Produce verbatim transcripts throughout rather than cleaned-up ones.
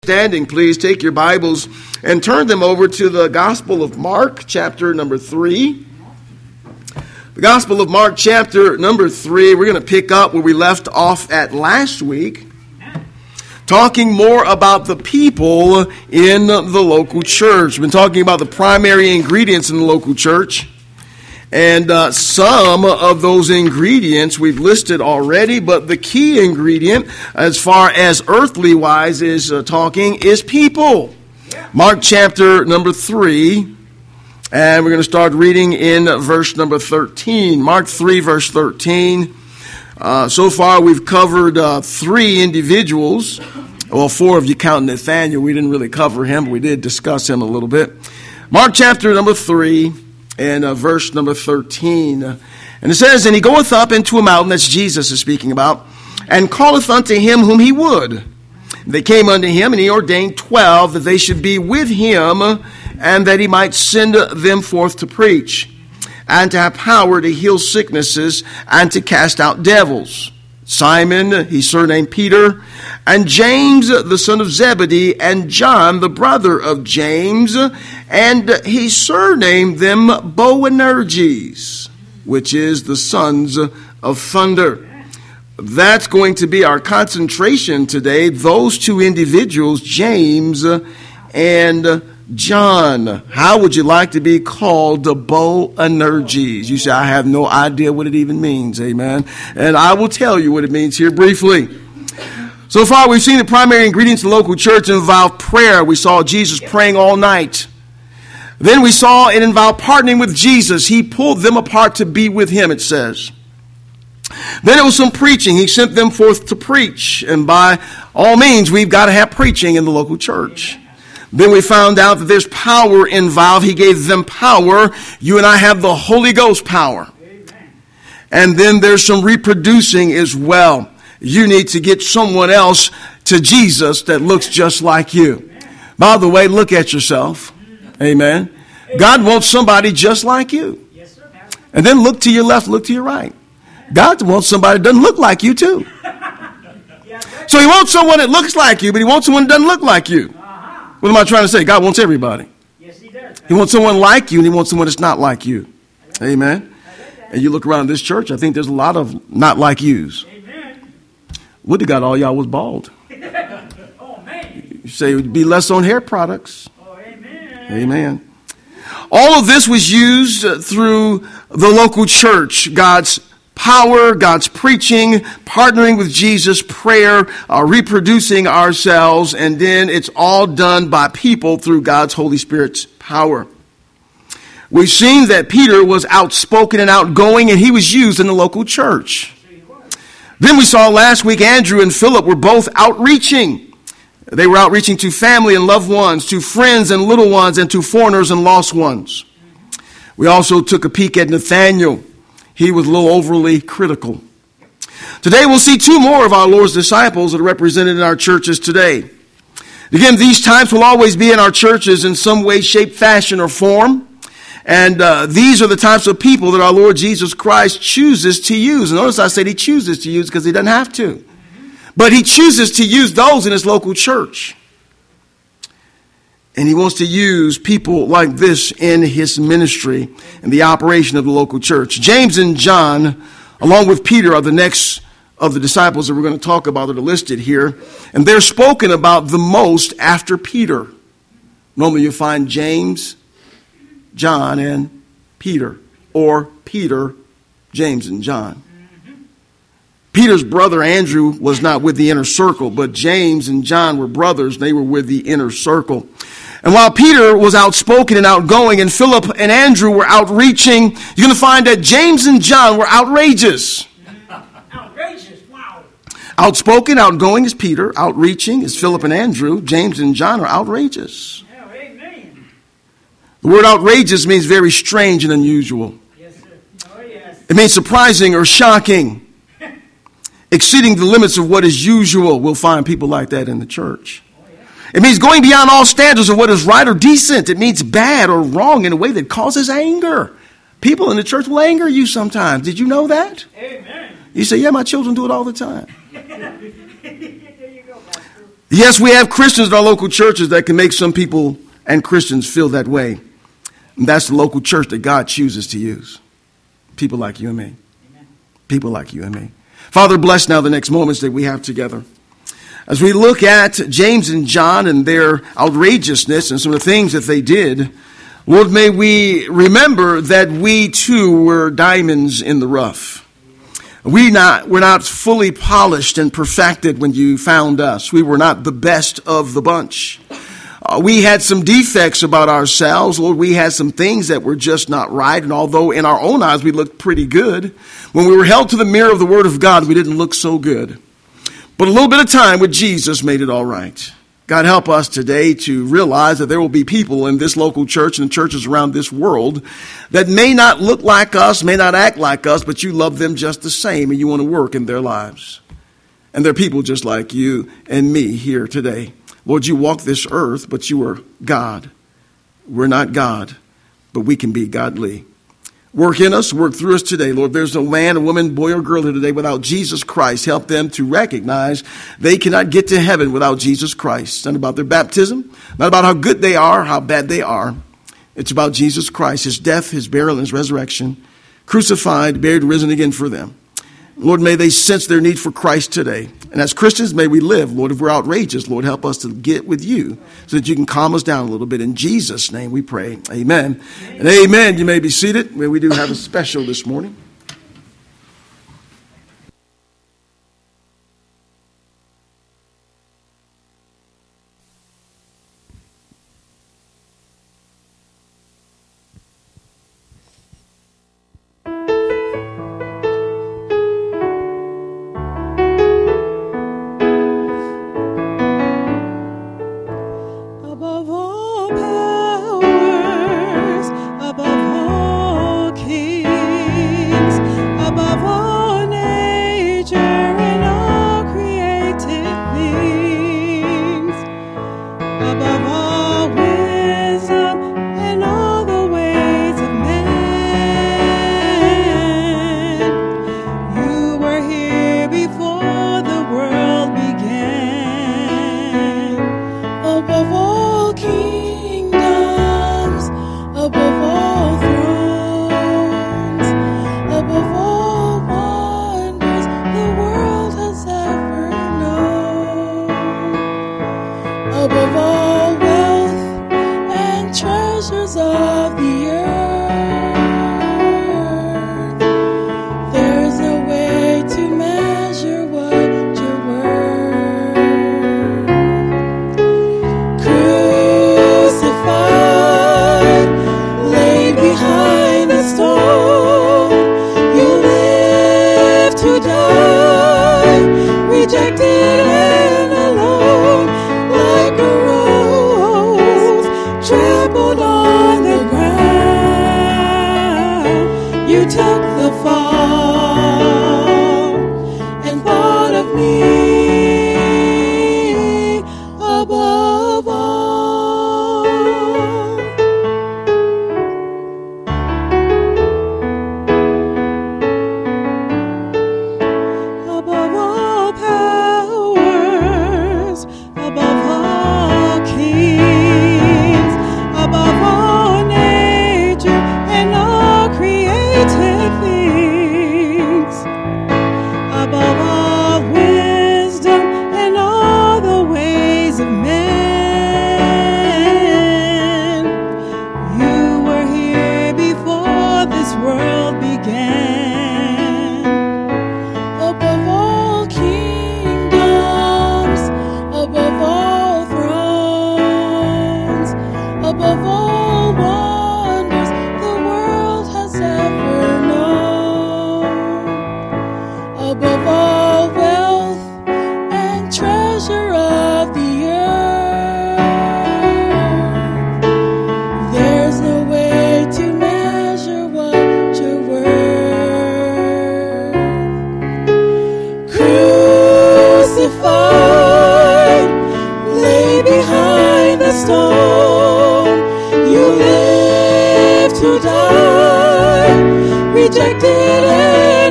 Standing, please take your Bibles and turn them over to the Gospel of Mark, chapter number three. The Gospel of Mark, chapter number three. We're going to pick up where we left off at last week, talking more about the people in the local church. We've been talking about the primary ingredients in the local church. And uh, some of those ingredients we've listed already, but the key ingredient, as far as earthly wise is uh, talking, is people. Mark chapter number three, and we're going to start reading in verse number thirteen. Mark three, verse thirteen. Uh, so far we've covered uh, three individuals. Well, four if you count Nathaniel. We didn't really cover him, but we did discuss him a little bit. Mark chapter number three. And uh, verse number thirteen. And it says, And he goeth up into a mountain, that's Jesus is speaking about, and calleth unto him whom he would. They came unto him, and he ordained twelve, that they should be with him, and that he might send them forth to preach, and to have power to heal sicknesses, and to cast out devils. Simon, he surnamed Peter, and James, the son of Zebedee, and John, the brother of James, and he surnamed them Boanerges, which is the sons of thunder. That's going to be our concentration today, those two individuals, James and John. How would you like to be called the Boanerges? You say, I have no idea what it even means, amen. And I will tell you what it means here briefly. So far, we've seen the primary ingredients of the local church involve prayer. We saw Jesus praying all night. Then we saw it involved partnering with Jesus. He pulled them apart to be with him, it says. Then it was some preaching. He sent them forth to preach. And by all means, we've got to have preaching in the local church. Then we found out that there's power involved. He gave them power. You and I have the Holy Ghost power. Amen. And then there's some reproducing as well. You need to get someone else to Jesus that looks just like you. Amen. By the way, look at yourself. Amen. Amen. God wants somebody just like you. Yes, sir. And then look to your left, look to your right. God wants somebody that doesn't look like you too. So he wants someone that looks like you, but he wants someone that doesn't look like you. What am I trying to say? God wants everybody. Yes, he does. He wants someone like you, and he wants someone that's not like you. Amen. And you look around this church, I think there's a lot of not like yous. Amen. Would have got all y'all was bald. Oh, man. You say it would be less on hair products. Oh, amen. Amen. All of this was used through the local church. God's power, God's preaching, partnering with Jesus, prayer, uh, reproducing ourselves, and then it's all done by people through God's Holy Spirit's power. We've seen that Peter was outspoken and outgoing, and he was used in the local church. Then we saw last week Andrew and Philip were both outreaching. They were outreaching to family and loved ones, to friends and little ones, and to foreigners and lost ones. We also took a peek at Nathaniel. He was a little overly critical. Today we'll see two more of our Lord's disciples that are represented in our churches today. Again, these types will always be in our churches in some way, shape, fashion, or form. And uh, these are the types of people that our Lord Jesus Christ chooses to use. And notice I said he chooses to use because he doesn't have to. But he chooses to use those in his local church. And he wants to use people like this in his ministry and the operation of the local church. James and John, along with Peter, are the next of the disciples that we're going to talk about that are listed here. And they're spoken about the most after Peter. Normally you find James, John, and Peter. Or Peter, James, and John. Peter's brother Andrew was not with the inner circle, but James and John were brothers. They were with the inner circle. And while Peter was outspoken and outgoing, and Philip and Andrew were outreaching, you're going to find that James and John were outrageous. Outrageous, wow. Outspoken, outgoing is Peter. Outreaching is Philip and Andrew. James and John are outrageous. Yeah, amen. The word outrageous means very strange and unusual. Yes, sir. Oh, yes. It means surprising or shocking. Exceeding the limits of what is usual. We'll find people like that in the church. It means going beyond all standards of what is right or decent. It means bad or wrong in a way that causes anger. People in the church will anger you sometimes. Did you know that? Amen. You say, yeah, my children do it all the time. There you go, Pastor. Yes, we have Christians in our local churches that can make some people and Christians feel that way. And that's the local church that God chooses to use. People like you and me. Amen. People like you and me. Father, bless now the next moments that we have together. As we look at James and John and their outrageousness and some of the things that they did, Lord, may we remember that we too were diamonds in the rough. We not, we're not fully polished and perfected when you found us. We were not the best of the bunch. Uh, we had some defects about ourselves. Lord, we had some things that were just not right. And although in our own eyes we looked pretty good, when we were held to the mirror of the Word of God, we didn't look so good. But a little bit of time with Jesus made it all right. God, help us today to realize that there will be people in this local church and churches around this world that may not look like us, may not act like us, but you love them just the same and you want to work in their lives. And they're people just like you and me here today. Lord, you walk this earth, but you are God. We're not God, but we can be godly. Work in us, work through us today. Lord, there's no man, a woman, boy, or girl here today without Jesus Christ. Help them to recognize they cannot get to heaven without Jesus Christ. It's not about their baptism, not about how good they are, how bad they are. It's about Jesus Christ, his death, his burial, and his resurrection, crucified, buried, risen again for them. Lord, may they sense their need for Christ today. And as Christians, may we live. Lord, if we're outrageous, Lord, help us to get with you so that you can calm us down a little bit. In Jesus' name we pray. Amen. Amen. And amen. You may be seated. We do have a special this morning.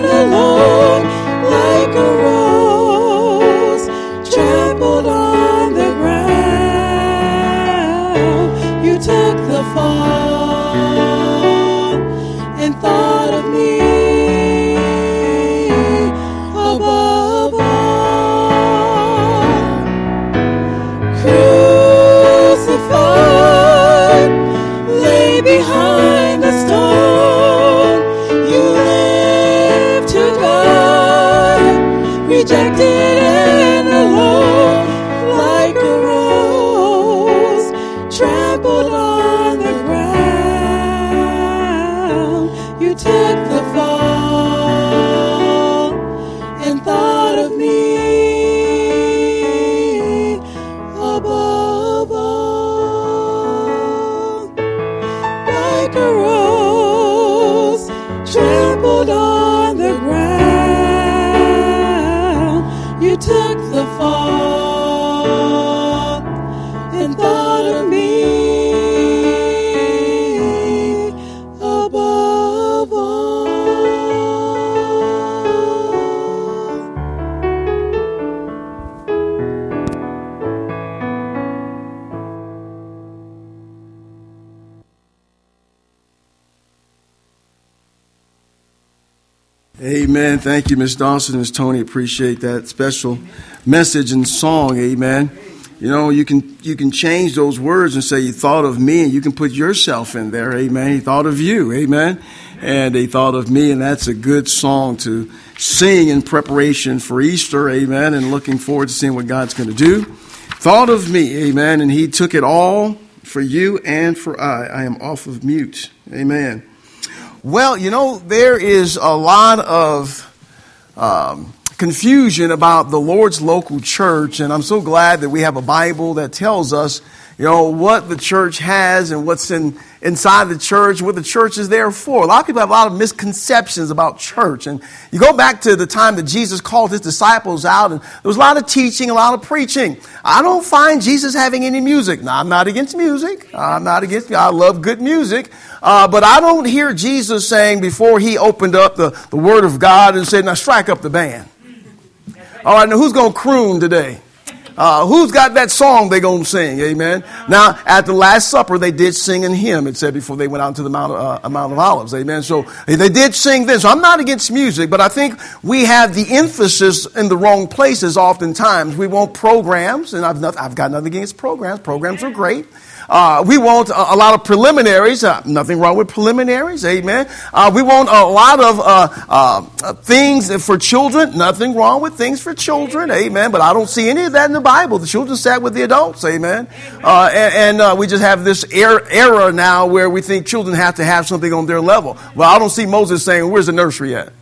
Trampled on fall and thought of me above all. Crucified, lay behind the stone, you live to die, rejected and alone, like a rose trampled on the ground. You took the fall and thought of me above all, like a rose trampled on the ground. You took the fall and thought of me above all. Amen. Thank you, Miss Dawson, Miss Tony. Appreciate that special message and song. Amen. You know, you can you can change those words and say, you thought of me, and you can put yourself in there. Amen. He thought of you. Amen. And he thought of me, and that's a good song to sing in preparation for Easter. Amen. And looking forward to seeing what God's going to do. Thought of me. Amen. And he took it all for you and for I. I am off of mute. Amen. Well, you know, there is a lot of um, confusion about the Lord's local church, and I'm so glad that we have a Bible that tells us, you know, what the church has and what's in inside the church, what the church is there for. A lot of people have a lot of misconceptions about church, and you go back to the time that Jesus called his disciples out, and there was a lot of teaching, a lot of preaching. I don't find Jesus having any music. Now, I'm not against music. I'm not against, I love good music. Uh, but I don't hear Jesus saying before he opened up the, the Word of God and said, now strike up the band. All right, now who's going to croon today? Uh, who's got that song they're going to sing? Amen. Now, at the Last Supper, they did sing a hymn, it said, before they went out to the Mount, uh, Mount of Olives. Amen. So they did sing this. So I'm not against music, but I think we have the emphasis in the wrong places oftentimes. We want programs, and I've, not, I've got nothing against programs. Programs are great. Uh, we want a, a lot of preliminaries. Uh, nothing wrong with preliminaries. Amen. Uh, we want a lot of uh, uh, things for children. Nothing wrong with things for children. Amen. But I don't see any of that in the Bible. The children sat with the adults. Amen. Uh, and and uh, we just have this era, era now where we think children have to have something on their level. Well, I don't see Moses saying, where's the nursery at?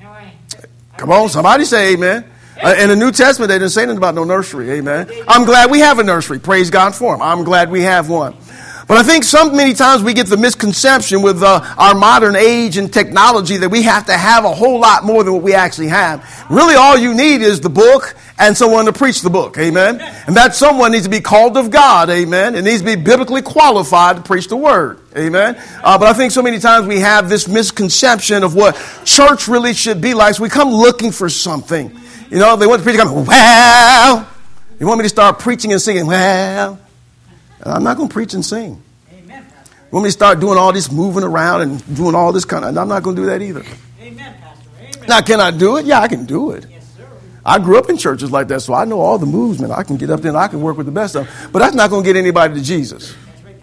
Come on, somebody say amen. Uh, in the New Testament, they didn't say anything about no nursery. Amen. I'm glad we have a nursery. Praise God for them. I'm glad we have one. But I think so many times we get the misconception with uh, our modern age and technology that we have to have a whole lot more than what we actually have. Really, all you need is the book and someone to preach the book. Amen. And that someone needs to be called of God. Amen. It needs to be biblically qualified to preach the word. Amen. Uh, but I think so many times we have this misconception of what church really should be like. So we come looking for something. You know, they want the preacher to come, well, you want me to start preaching and singing, well, I'm not going to preach and sing. Amen. You want me to start doing all this moving around and doing all this kind of, I'm not going to do that either. Amen, Pastor. Amen. Now, can I do it? Yeah, I can do it. Yes, sir. I grew up in churches like that, so I know all the moves, man. I can get up there and I can work with the best of them. But that's not going to get anybody to Jesus.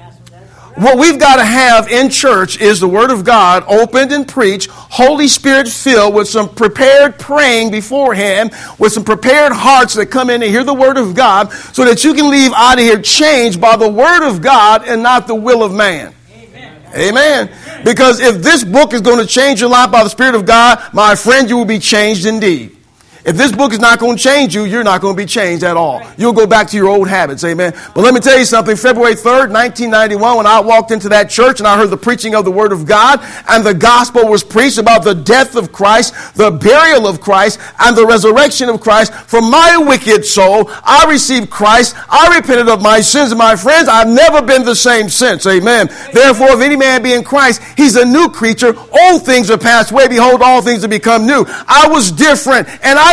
What we've got to have in church is the Word of God opened and preached, Holy Spirit filled, with some prepared praying beforehand, with some prepared hearts that come in and hear the Word of God, so that you can leave out of here changed by the Word of God and not the will of man. Amen. Amen. Because if this book is going to change your life by the Spirit of God, my friend, you will be changed indeed. If this book is not going to change you, you're not going to be changed at all. You'll go back to your old habits. Amen. But let me tell you something. February third, nineteen ninety-one, when I walked into that church and I heard the preaching of the Word of God, and the gospel was preached about the death of Christ, the burial of Christ, and the resurrection of Christ, from my wicked soul, I received Christ. I repented of my sins. And my friends, I've never been the same since. Amen. Therefore, if any man be in Christ, he's a new creature. Old things are passed away. Behold, all things have become new. I was different, and I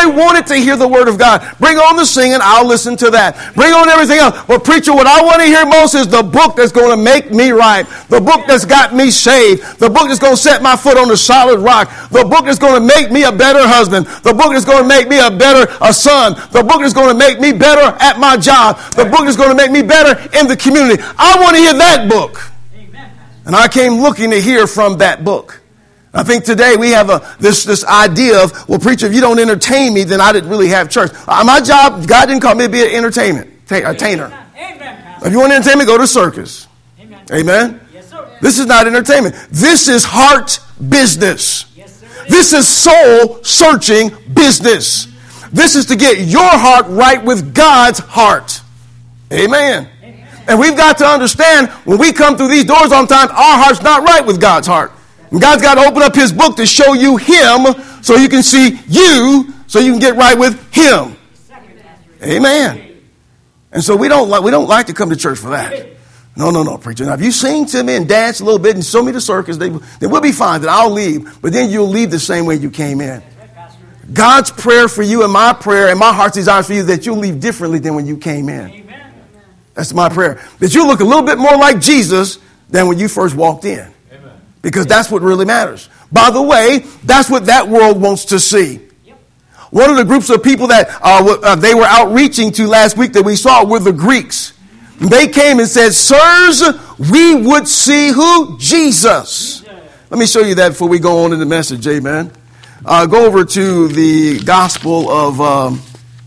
I wanted to hear the word of God. Bring on the singing, I'll listen to that. Bring on everything else. But preacher, what I want to hear most is the book that's going to make me right. The book that's got me saved. The book that's going to set my foot on the solid rock. The book that's going to make me a better husband. The book that's going to make me a better a son. The book that's going to make me better at my job. The book that's going to make me better in the community. I want to hear that book. And I came looking to hear from that book. I think today we have a this this idea of, well, preacher, if you don't entertain me, then I didn't really have church. Uh, my job, God didn't call me to be an entertainment, ta- entertainer. Amen. If you want entertainment, go to circus. Amen. Amen? Yes, sir. This is not entertainment. This is heart business. Yes, sir. This is soul searching business. This is to get your heart right with God's heart. Amen. Amen. And we've got to understand when we come through these doors on time, our heart's not right with God's heart. And God's got to open up his book to show you him so you can see you so you can get right with him. Amen. And so we don't like, we don't like to come to church for that. No, no, no, preacher. Now, if you sing to me and dance a little bit and show me the circus, then we'll be fine. Then I'll leave. But then you'll leave the same way you came in. God's prayer for you and my prayer and my heart's desire for you is that you'll leave differently than when you came in. That's my prayer. That you look a little bit more like Jesus than when you first walked in. Because that's what really matters. By the way, that's what that world wants to see. Yep. One of the groups of people that uh, w- uh, they were outreaching to last week that we saw were the Greeks. They came and said, sirs, we would see who? Jesus. Yeah. Let me show you that before we go on in the message. Amen. Uh, go over to the Gospel of um,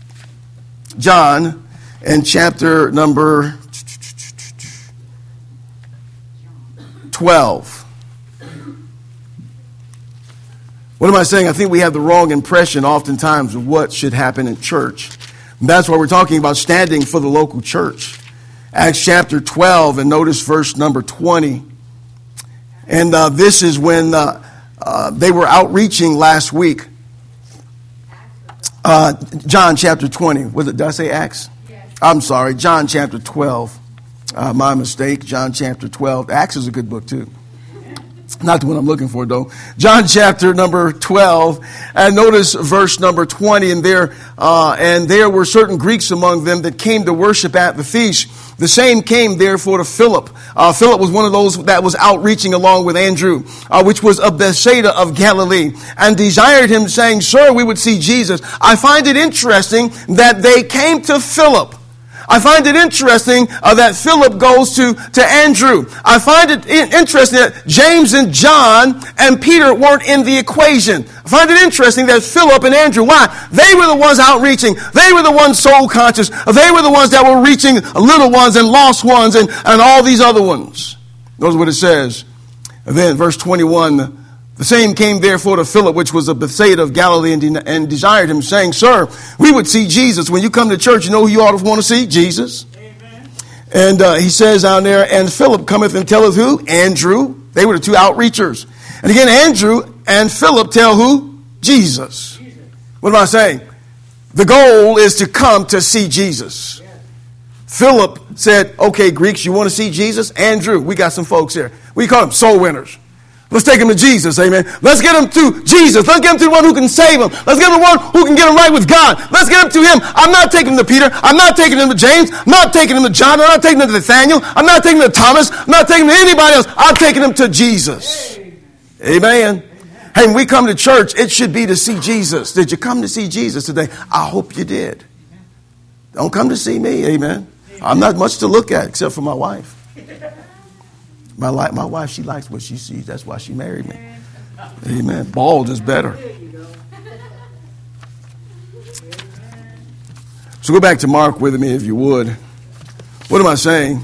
John and chapter number twelve. What am I saying? I think we have the wrong impression oftentimes of what should happen in church. And that's why we're talking about standing for the local church. Acts chapter twelve, and notice verse number twenty. And uh, this is when uh, uh, they were outreaching last week. Uh, John chapter twenty. Was it, did I say Acts? Yes. I'm sorry. John chapter twelve. Uh, my mistake. John chapter twelve. Acts is a good book too. Not the one I'm looking for, though. John chapter number twelve, and notice verse number twenty. And there, uh, and there were certain Greeks among them that came to worship at the feast. The same came therefore to Philip. Uh, Philip was one of those that was outreaching along with Andrew, uh, which was of Bethsaida of Galilee, and desired him, saying, "Sir, we would see Jesus." I find it interesting that they came to Philip. I find it interesting uh, that Philip goes to, to Andrew. I find it in- interesting that James and John and Peter weren't in the equation. I find it interesting that Philip and Andrew, why? They were the ones outreaching. They were the ones soul conscious. They were the ones that were reaching little ones and lost ones and, and all these other ones. Notice what it says. And then verse twenty-one, the same came therefore to Philip, which was of Bethsaida of Galilee, and, de- and desired him, saying, "Sir, we would see Jesus." When you come to church, you know who you ought to want to see? Jesus. Amen. And uh, he says down there, and Philip cometh and telleth who? Andrew. They were the two outreachers. And again, Andrew and Philip tell who? Jesus. Jesus. What am I saying? The goal is to come to see Jesus. Yeah. Philip said, okay, Greeks, you want to see Jesus? Andrew, we got some folks here. We call them soul winners. Let's take him to Jesus, amen. Let's get him to Jesus. Let's get him to the one who can save him. Let's get him to the one who can get him right with God. Let's get him to him. I'm not taking him to Peter. I'm not taking him to James. I'm not taking him to John. I'm not taking him to Nathaniel. I'm not taking him to Thomas. I'm not taking him to anybody else. I'm taking him to Jesus. Amen. Amen. Hey, when we come to church, it should be to see Jesus. Did you come to see Jesus today? I hope you did. Don't come to see me, amen. I'm not much to look at except for my wife. My, li- my wife, she likes what she sees. That's why she married me. Amen. Bald is better. So go back to Mark with me if you would. What am I saying?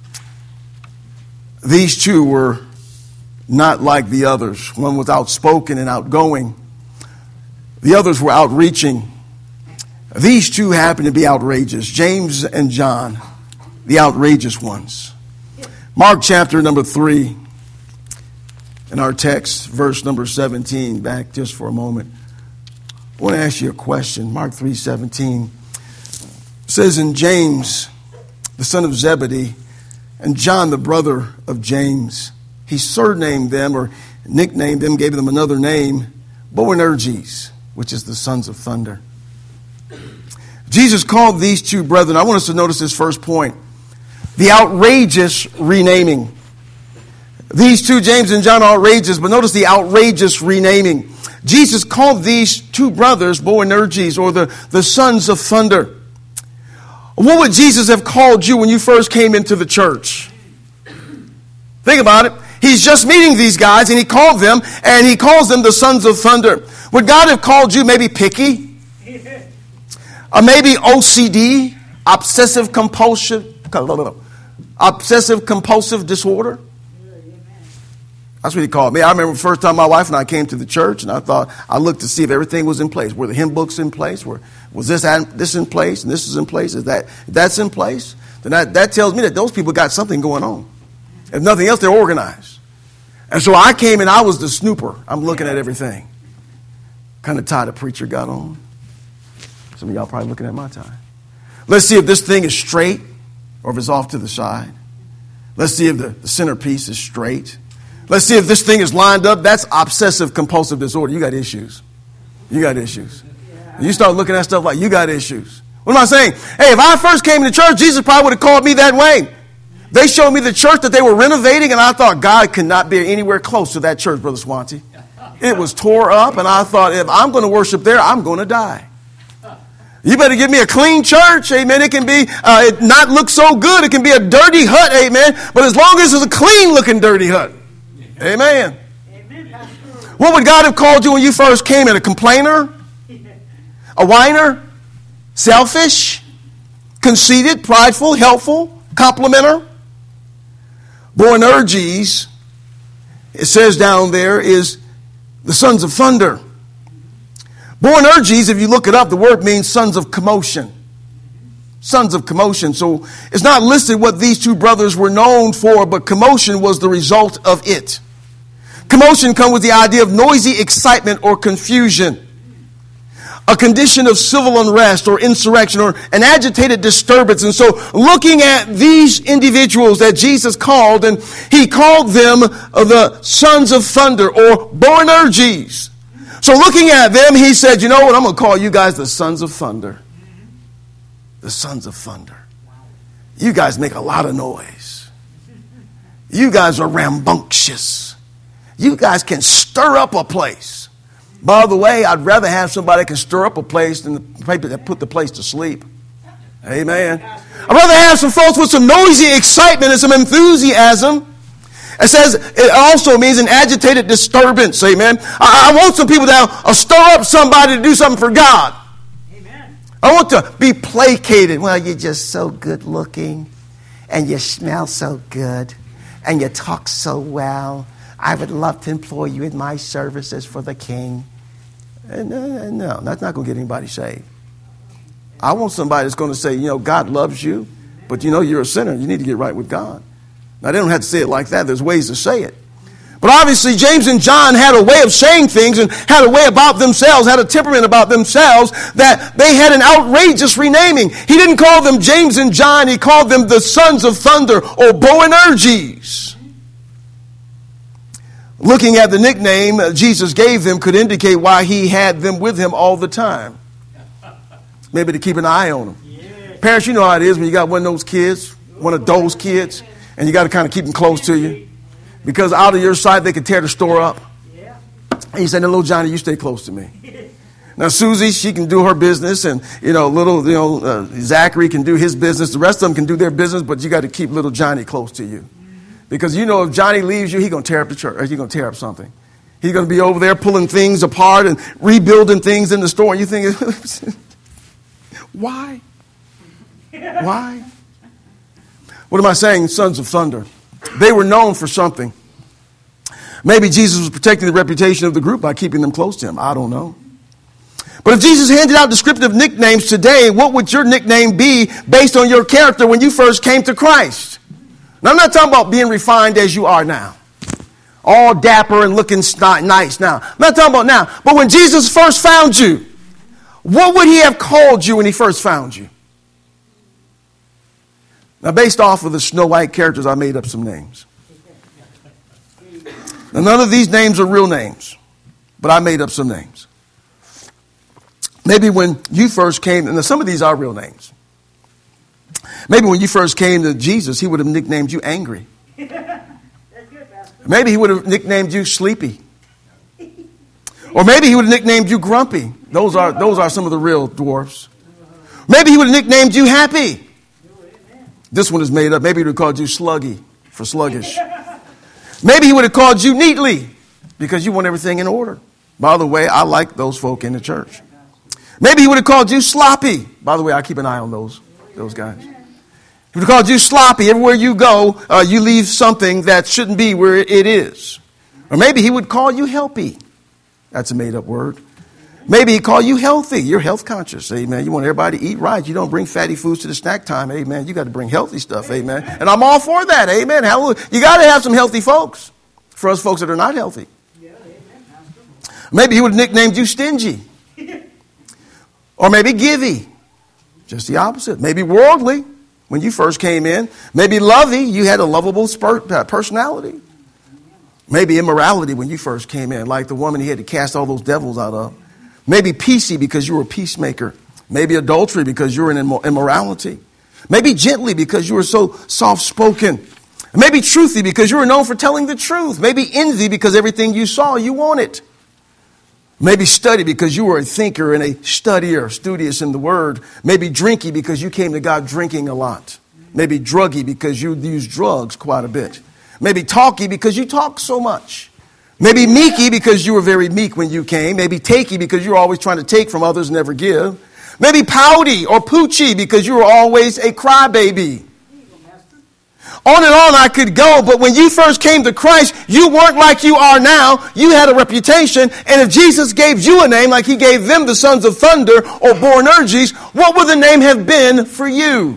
These two were not like the others. One was outspoken and outgoing. The others were outreaching. These two happened to be outrageous. James and John, the outrageous ones. Mark chapter number three, in our text, verse number seventeen, back just for a moment. I want to ask you a question. Mark three seventeen says, "And James, the son of Zebedee, and John, the brother of James, he surnamed them," or nicknamed them, gave them another name, "Boanerges," which is the sons of thunder. Jesus called these two brethren. I want us to notice this first point. The outrageous renaming. These two, James and John, are outrageous, but notice the outrageous renaming. Jesus called these two brothers Boanerges, or the, the sons of thunder. What would Jesus have called you when you first came into the church? Think about it. He's just meeting these guys, and he called them, and he calls them the sons of thunder. Would God have called you maybe picky? Or maybe O C D, obsessive compulsive, obsessive compulsive disorder? That's what he called me. I remember the first time my wife and I came to the church, and I thought, I looked to see if everything was in place. Were the hymn books in place? Were, was this this in place, and this is in place? Is that if that's in place? Then that, that tells me that those people got something going on. If nothing else, they're organized. And so I came and I was the snooper. I'm looking at everything. Kind of tired of preacher got on. Some of y'all probably looking at my time. Let's see if this thing is straight or if it's off to the side. Let's see if the, the centerpiece is straight. Let's see if this thing is lined up. That's obsessive compulsive disorder. You got issues. You got issues. You start looking at stuff like you got issues. What am I saying? Hey, if I first came to church, Jesus probably would have called me that way. They showed me the church that they were renovating, and I thought God could not be anywhere close to that church, Brother Swansea. It was tore up, and I thought, if I'm going to worship there, I'm going to die. You better give me a clean church, amen. It can be uh, it not look so good. It can be a dirty hut, amen. But as long as it's a clean-looking dirty hut, amen. What would God have called you when you first came in? A complainer? A whiner? Selfish? Conceited? Prideful? Helpful? Complimenter? Boanerges, it says down there, is the sons of thunder. Boanerges, if you look it up, the word means sons of commotion. Sons of commotion. So it's not listed what these two brothers were known for, but commotion was the result of it. Commotion comes with the idea of noisy excitement or confusion. A condition of civil unrest or insurrection or an agitated disturbance. And so looking at these individuals that Jesus called, and he called them the sons of thunder or Boanerges. So looking at them, he said, you know what, I'm going to call you guys the sons of thunder. The sons of thunder. You guys make a lot of noise. You guys are rambunctious. You guys can stir up a place. By the way, I'd rather have somebody that can stir up a place than the people that put the place to sleep. Amen. I'd rather have some folks with some noisy excitement and some enthusiasm. It says it also means an agitated disturbance. Amen. I, I want some people that will stir up somebody to do something for God. Amen. I want to be placated. Well, you're just so good looking, and you smell so good, and you talk so well. I would love to employ you in my services for the King. And no, no, that's not going to get anybody saved. I want somebody that's going to say, you know, God loves you, but you know you're a sinner. You need to get right with God. Now, they don't have to say it like that. There's ways to say it. But obviously, James and John had a way of saying things and had a way about themselves, had a temperament about themselves that they had an outrageous renaming. He didn't call them James and John. He called them the sons of thunder or Boanerges. Looking at the nickname Jesus gave them could indicate why he had them with him all the time. Maybe to keep an eye on them. Yeah. Parents, you know how it is when you got one of those kids, one of those kids, and you got to kind of keep them close to you. Because out of your sight, they can tear the store up. Yeah. And you say, no, little Johnny, you stay close to me. Now, Susie, she can do her business, and, you know, little, you know, uh, Zachary can do his business. The rest of them can do their business, but you got to keep little Johnny close to you. Because you know if Johnny leaves you, he's going to tear up the church, or he's going to tear up something. He's going to be over there pulling things apart and rebuilding things in the store. And you think, why? Why? What am I saying? Sons of thunder. They were known for something. Maybe Jesus was protecting the reputation of the group by keeping them close to him. I don't know. But if Jesus handed out descriptive nicknames today, what would your nickname be based on your character when you first came to Christ? Now, I'm not talking about being refined as you are now. All dapper and looking nice now. I'm not talking about now. But when Jesus first found you, what would he have called you when he first found you? Now, based off of the Snow White characters, I made up some names. Now, none of these names are real names, but I made up some names. Maybe when you first came, and some of these are real names. Maybe when you first came to Jesus, he would have nicknamed you Angry. Maybe he would have nicknamed you Sleepy. Or maybe he would have nicknamed you Grumpy. Those are, those are some of the real dwarfs. Maybe he would have nicknamed you Happy. This one is made up. Maybe he would have called you Sluggy for sluggish. Maybe he would have called you Neatly because you want everything in order. By the way, I like those folk in the church. Maybe he would have called you Sloppy. By the way, I keep an eye on those, those guys. He would have called you Sloppy. Everywhere you go, uh, you leave something that shouldn't be where it is. Or maybe he would call you Helpy. That's a made-up word. Maybe he call you healthy. You're health conscious. Amen. You want everybody to eat right. You don't bring fatty foods to the snack time. Amen. You got to bring healthy stuff. Amen. And I'm all for that. Amen. Hallelujah. You got to have some healthy folks for us folks that are not healthy. Maybe he would have nicknamed you Stingy. Or maybe Givey. Just the opposite. Maybe Worldly when you first came in. Maybe Lovey. You had a lovable personality. Maybe Immorality when you first came in. Like the woman he had to cast all those devils out of. Maybe Peacy because you were a peacemaker. Maybe Adultery because you were in immorality. Maybe Gently because you were so soft-spoken. Maybe Truthy because you were known for telling the truth. Maybe Envy because everything you saw, you wanted. Maybe Study because you were a thinker and a studier, studious in the word. Maybe Drinky because you came to God drinking a lot. Maybe Druggy because you used drugs quite a bit. Maybe Talky because you talk so much. Maybe Meeky because you were very meek when you came. Maybe Takey because you were always trying to take from others and never give. Maybe Pouty or Poochie because you were always a crybaby. On and on I could go, but when you first came to Christ, you weren't like you are now. You had a reputation, and if Jesus gave you a name like he gave them the sons of thunder or Boanerges, what would the name have been for you?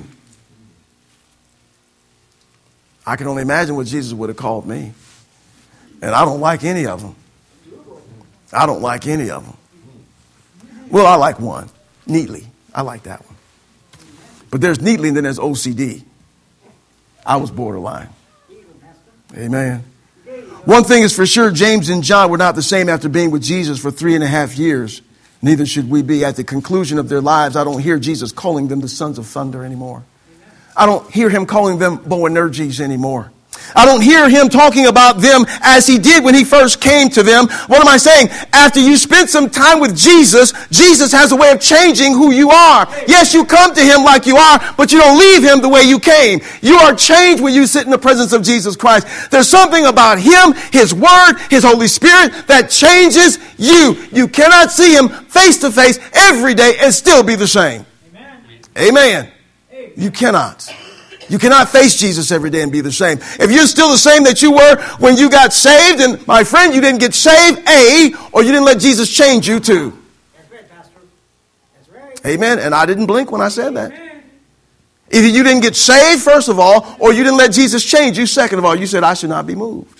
I can only imagine what Jesus would have called me. And I don't like any of them. I don't like any of them. Well, I like one. Neatly. I like that one. But there's Neatly and then there's O C D. I was borderline. Amen. One thing is for sure, James and John were not the same after being with Jesus for three and a half years. Neither should we be. At the conclusion of their lives, I don't hear Jesus calling them the sons of thunder anymore. I don't hear him calling them Boanerges anymore. I don't hear him talking about them as he did when he first came to them. What am I saying? After you spend some time with Jesus, Jesus has a way of changing who you are. Yes, you come to him like you are, but you don't leave him the way you came. You are changed when you sit in the presence of Jesus Christ. There's something about him, his word, his Holy Spirit that changes you. You cannot see him face to face every day and still be the same. Amen. Amen. You cannot. You cannot face Jesus every day and be the same. If you're still the same that you were when you got saved, and my friend, you didn't get saved, A, or you didn't let Jesus change you, too. That's right, Pastor. That's right. Amen. And I didn't blink when I said that. Either you didn't get saved, first of all, or you didn't let Jesus change you, second of all. You said, I should not be moved.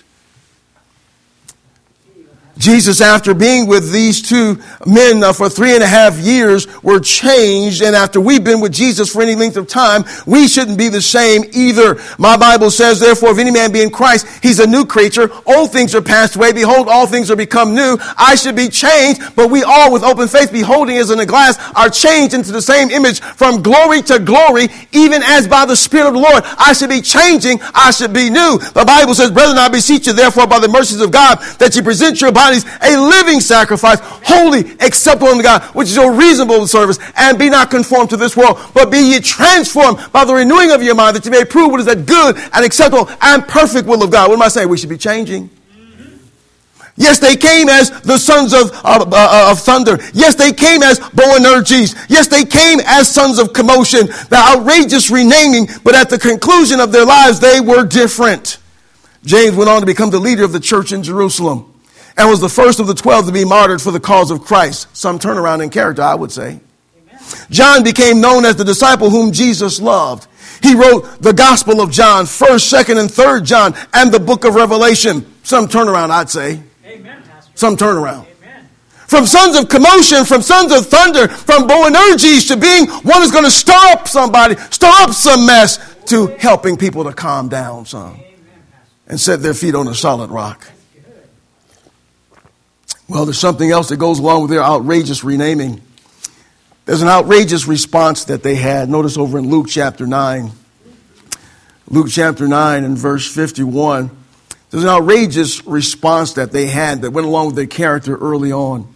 Jesus, after being with these two men uh, for three and a half years, were changed. And after we've been with Jesus for any length of time, we shouldn't be the same either. My Bible says, therefore, if any man be in Christ, he's a new creature. Old things are passed away. Behold, all things are become new. I should be changed. But we all, with open face, beholding as in a glass, are changed into the same image from glory to glory, even as by the Spirit of the Lord. I should be changing. I should be new. The Bible says, brethren, I beseech you, therefore, by the mercies of God, that you present your body a living sacrifice, holy, acceptable unto God, which is your reasonable service, and be not conformed to this world, but be ye transformed by the renewing of your mind, that you may prove what is that good and acceptable and perfect will of God. What am I saying? We should be changing. Yes, they came as the sons of, uh, uh, of thunder. Yes, they came as Boanerges. Yes, they came as sons of commotion. The outrageous renaming, but at the conclusion of their lives, they were different. James went on to become the leader of the church in Jerusalem, and was the first of the twelve to be martyred for the cause of Christ. Some turnaround in character, I would say. Amen. John became known as the disciple whom Jesus loved. He wrote the Gospel of John, first, second, and third John, and the book of Revelation. Some turnaround, I'd say. Amen, Pastor. Some turnaround. Amen. From sons of commotion, from sons of thunder, from Boanerges to being one who's going to stir up somebody, stir up some mess, to helping people to calm down some. Amen, and set their feet on a solid rock. Well, there's something else that goes along with their outrageous renaming. There's an outrageous response that they had. Notice over in Luke chapter nine. Luke chapter nine and verse fifty-one. There's an outrageous response that they had that went along with their character early on.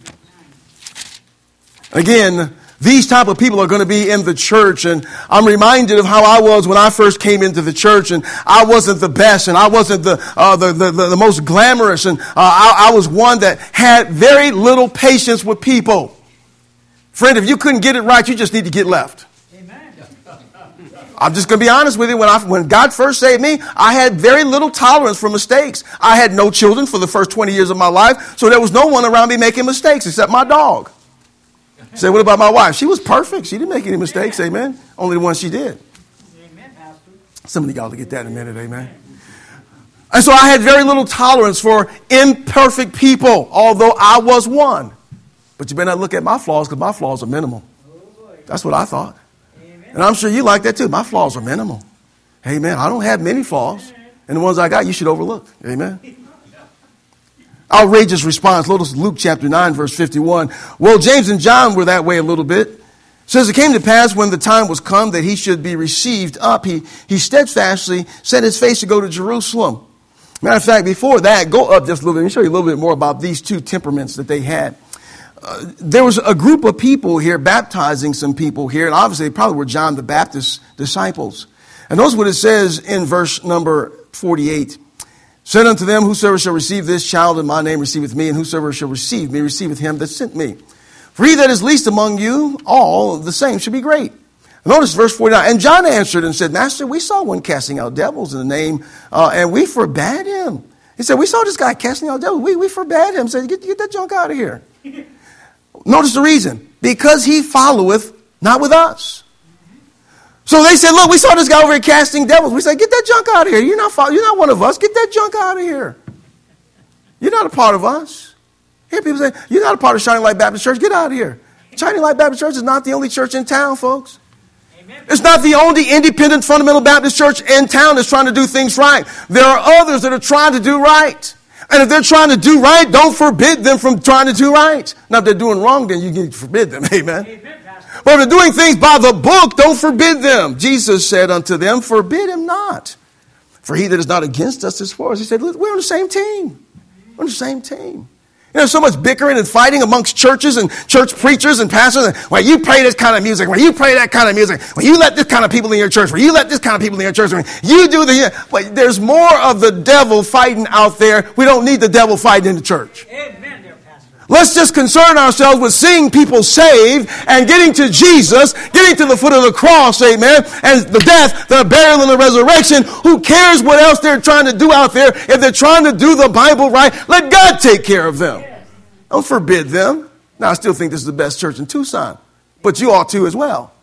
Again, these type of people are going to be in the church, and I'm reminded of how I was when I first came into the church, and I wasn't the best, and I wasn't the uh, the, the, the the most glamorous, and uh, I, I was one that had very little patience with people. Friend, if you couldn't get it right, you just need to get left. Amen. I'm just going to be honest with you. When I when God first saved me, I had very little tolerance for mistakes. I had no children for the first twenty years of my life, so there was no one around me making mistakes except my dog. Say, what about my wife? She was perfect. She didn't make any mistakes, amen. Only the one she did. Amen, Pastor. Some of y'all will get that in a minute, amen. And so I had very little tolerance for imperfect people, although I was one. But you better not look at my flaws, because my flaws are minimal. That's what I thought. And I'm sure you like that too. My flaws are minimal. Amen. I don't have many flaws. And the ones I got, you should overlook. Amen. Outrageous response. Notice Luke chapter nine, verse fifty-one. Well, James and John were that way a little bit. It says, it came to pass when the time was come that he should be received up, he, he steadfastly set his face to go to Jerusalem. Matter of fact, before that, go up just a little bit. Let me show you a little bit more about these two temperaments that they had. Uh, there was a group of people here baptizing some people here, and obviously they probably were John the Baptist's disciples. And notice what it says in verse number forty-eight. Said unto them, whosoever shall receive this child in my name receiveth me, and whosoever shall receive me receiveth him that sent me. For he that is least among you, all the same should be great. Notice verse forty-nine. And John answered and said, Master, we saw one casting out devils in the name, uh, and we forbade him. He said, we saw this guy casting out devils. We, we forbade him. Said, get, get that junk out of here. Notice the reason. Because he followeth not with us. So they said, look, we saw this guy over here casting devils. We said, get that junk out of here. You're not, you're not one of us. Get that junk out of here. You're not a part of us. Hear people say, you're not a part of Shining Light Baptist Church. Get out of here. Shining Light Baptist Church is not the only church in town, folks. Amen. It's not the only independent fundamental Baptist church in town that's trying to do things right. There are others that are trying to do right. And if they're trying to do right, don't forbid them from trying to do right. Now, if they're doing wrong, then you can forbid them. Amen. Amen. But if they're doing things by the book, don't forbid them. Jesus said unto them, forbid him not. For he that is not against us is for us. He said, we're on the same team. We're on the same team. You know, so much bickering and fighting amongst churches and church preachers and pastors. And, well, you play this kind of music. Well, you play that kind of music. Well, you let this kind of people in your church. Well, you let this kind of people in your church. Well, you do the... Well, there's more of the devil fighting out there. We don't need the devil fighting in the church. Amen. Let's just concern ourselves with seeing people saved and getting to Jesus, getting to the foot of the cross, amen, and the death, the burial, and the resurrection. Who cares what else they're trying to do out there? If they're trying to do the Bible right, let God take care of them. Don't forbid them. Now, I still think this is the best church in Tucson, but you ought to as well.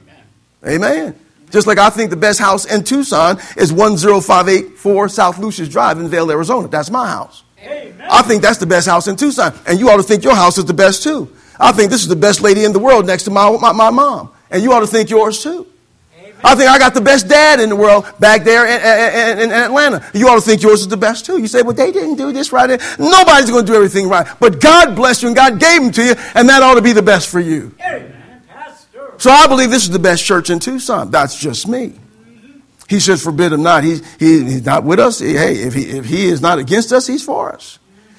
Amen. Just like I think the best house in Tucson is one zero five eight four South Lucius Drive in Vail, Arizona. That's my house. Amen. I think that's the best house in Tucson. And you ought to think your house is the best too. I think this is the best lady in the world next to my, my, my mom. And you ought to think yours too. Amen. I think I got the best dad in the world back there in, in, in Atlanta. You ought to think yours is the best too. You say, well, they didn't do this right. Nobody's going to do everything right. But God blessed you and God gave them to you. And that ought to be the best for you. Amen. Pastor. So I believe this is the best church in Tucson. That's just me. He says, forbid him not. He, he, he's not with us. Hey, if he, if he is not against us, he's for us.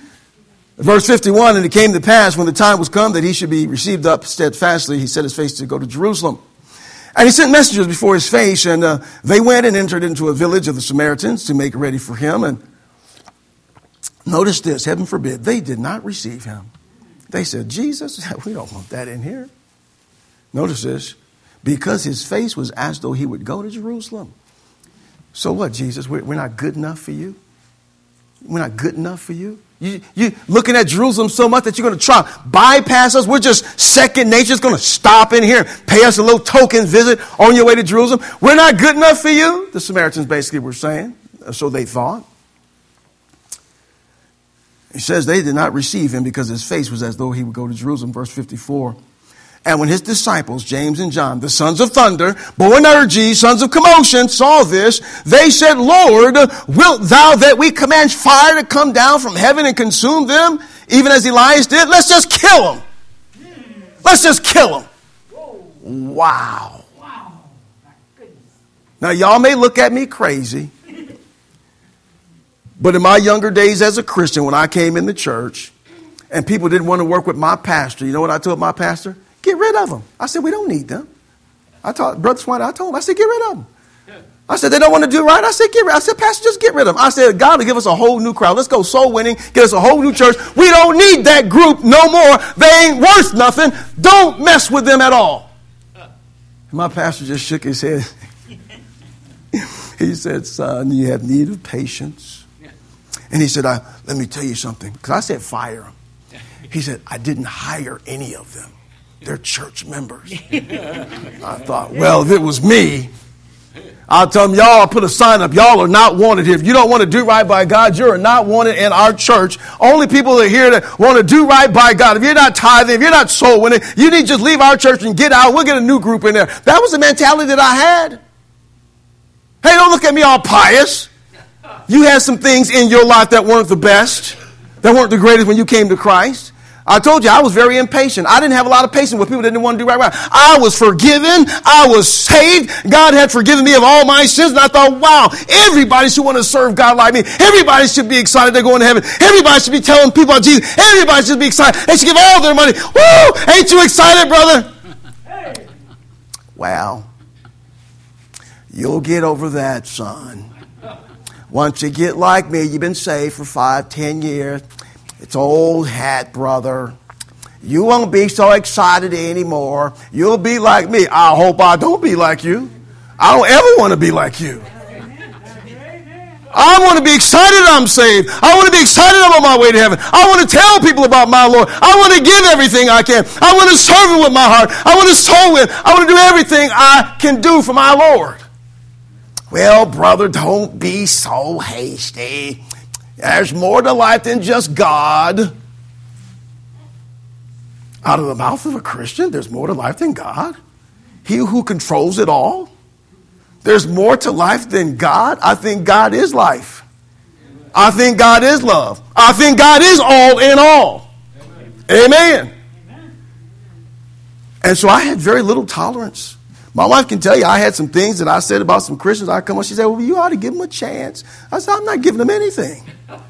Verse fifty-one, and it came to pass when the time was come that he should be received up steadfastly, he set his face to go to Jerusalem. And he sent messengers before his face, and uh, they went and entered into a village of the Samaritans to make ready for him. And notice this, heaven forbid, they did not receive him. They said, Jesus, we don't want that in here. Notice this, because his face was as though he would go to Jerusalem. So what, Jesus? We're, we're not good enough for you? We're not good enough for you? You, you looking at Jerusalem so much that you're going to try bypass us? We're just second nature. It's going to stop in here, pay us a little token visit on your way to Jerusalem. We're not good enough for you? The Samaritans basically were saying. So they thought. He says they did not receive him because his face was as though he would go to Jerusalem. Verse fifty-four. And when his disciples, James and John, the sons of thunder, Boanerges, sons of commotion, saw this, they said, Lord, wilt thou that we command fire to come down from heaven and consume them, even as Elias did? Let's just kill them. Let's just kill them. Wow. Wow. My goodness. Now, y'all may look at me crazy, but in my younger days as a Christian, when I came in the church and people didn't want to work with my pastor, you know what I told my pastor? Get rid of them. I said, we don't need them. I told Brother Swine, I told him, I said, get rid of them. I said, they don't want to do right. I said, get rid. I said, Pastor, just get rid of them. I said, God will give us a whole new crowd. Let's go soul winning. Get us a whole new church. We don't need that group no more. They ain't worth nothing. Don't mess with them at all. And my pastor just shook his head. He said, son, you have need of patience. And he said, I, let me tell you something. Because I said, fire them. He said, I didn't hire any of them. They're church members. I thought, well, if it was me, I'll tell them, y'all, I'll put a sign up. Y'all are not wanted here. If you don't want to do right by God, you're not wanted in our church. Only people that are here that want to do right by God. If you're not tithing, if you're not soul winning, you need to just leave our church and get out. We'll get a new group in there. That was the mentality that I had. Hey, don't look at me all pious. You had some things in your life that weren't the best, that weren't the greatest when you came to Christ. I told you I was very impatient. I didn't have a lot of patience with people that didn't want to do right. right. I was forgiven. I was saved. God had forgiven me of all my sins. And I thought, wow, everybody should want to serve God like me. Everybody should be excited they're going to heaven. Everybody should be telling people about Jesus. Everybody should be excited. They should give all their money. Woo! Ain't you excited, brother? Hey. Wow. You'll get over that, son. Once you get like me, you've been saved for five, ten years. It's old hat, brother. You won't be so excited anymore. You'll be like me. I hope I don't be like you. I don't ever want to be like you. I want to be excited I'm saved. I want to be excited I'm on my way to heaven. I want to tell people about my Lord. I want to give everything I can. I want to serve Him with my heart. I want to soul Him. I want to do everything I can do for my Lord. Well, brother, don't be so hasty. There's more to life than just God. Out of the mouth of a Christian, there's more to life than God. He who controls it all. There's more to life than God. I think God is life. I think God is love. I think God is all in all. Amen. Amen. And so I had very little tolerance. My wife can tell you I had some things that I said about some Christians. I come on, she said, well, you ought to give them a chance. I said, I'm not giving them anything.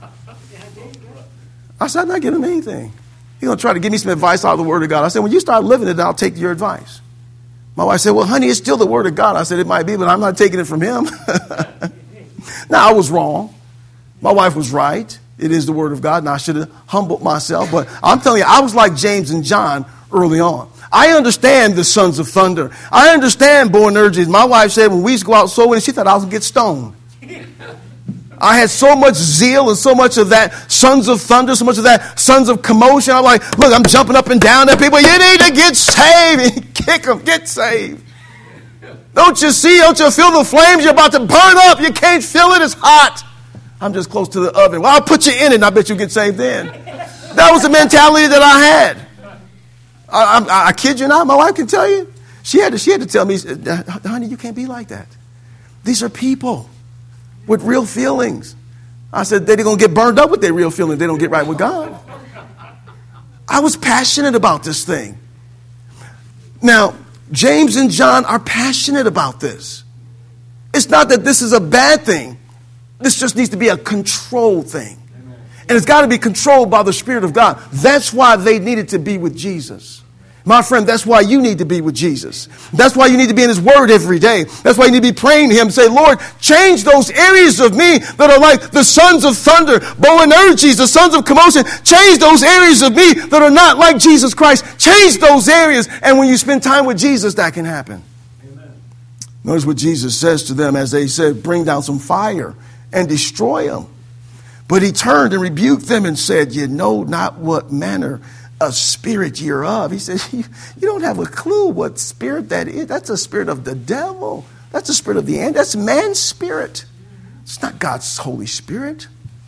I said, I'm not giving them anything. You're going to try to give me some advice out of the Word of God. I said, when you start living it, I'll take your advice. My wife said, well, honey, it's still the Word of God. I said, it might be, but I'm not taking it from Him. Now, I was wrong. My wife was right. It is the Word of God, and I should have humbled myself. But I'm telling you, I was like James and John early on. I understand the sons of thunder. I understand Boanerges. My wife said when we used to go out soul winning, she thought I was going to get stoned. I had so much zeal and so much of that sons of thunder, so much of that sons of commotion. I'm like, look, I'm jumping up and down at people. You need to get saved. Kick them, get saved. Don't you see? Don't you feel the flames? You're about to burn up. You can't feel it. It's hot. I'm just close to the oven. Well, I'll put you in it and I bet you'll get saved then. That was the mentality that I had. I, I, I kid you not. My wife can tell you. She had to, she had to tell me, honey, you can't be like that. These are people with real feelings. I said, they're going to get burned up with their real feelings. They don't get right with God. I was passionate about this thing. Now, James and John are passionate about this. It's not that this is a bad thing. This just needs to be a controlled thing. And it's got to be controlled by the Spirit of God. That's why they needed to be with Jesus. My friend, that's why you need to be with Jesus. That's why you need to be in His Word every day. That's why you need to be praying to Him. Say, Lord, change those areas of me that are like the sons of thunder, Boanerges, the sons of commotion. Change those areas of me that are not like Jesus Christ. Change those areas. And when you spend time with Jesus, that can happen. Amen. Notice what Jesus says to them as they said, bring down some fire and destroy them. But He turned and rebuked them and said, you know not what manner of spirit you're of. He said, you, you don't have a clue what spirit that is. That's a spirit of the devil. That's a spirit of the end. That's man's spirit. It's not God's Holy Spirit.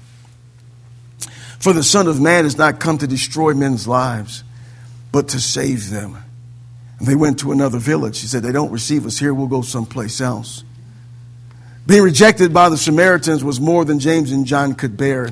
For the Son of Man has not come to destroy men's lives, but to save them. And they went to another village. He said, they don't receive us here. We'll go someplace else. Being rejected by the Samaritans was more than James and John could bear.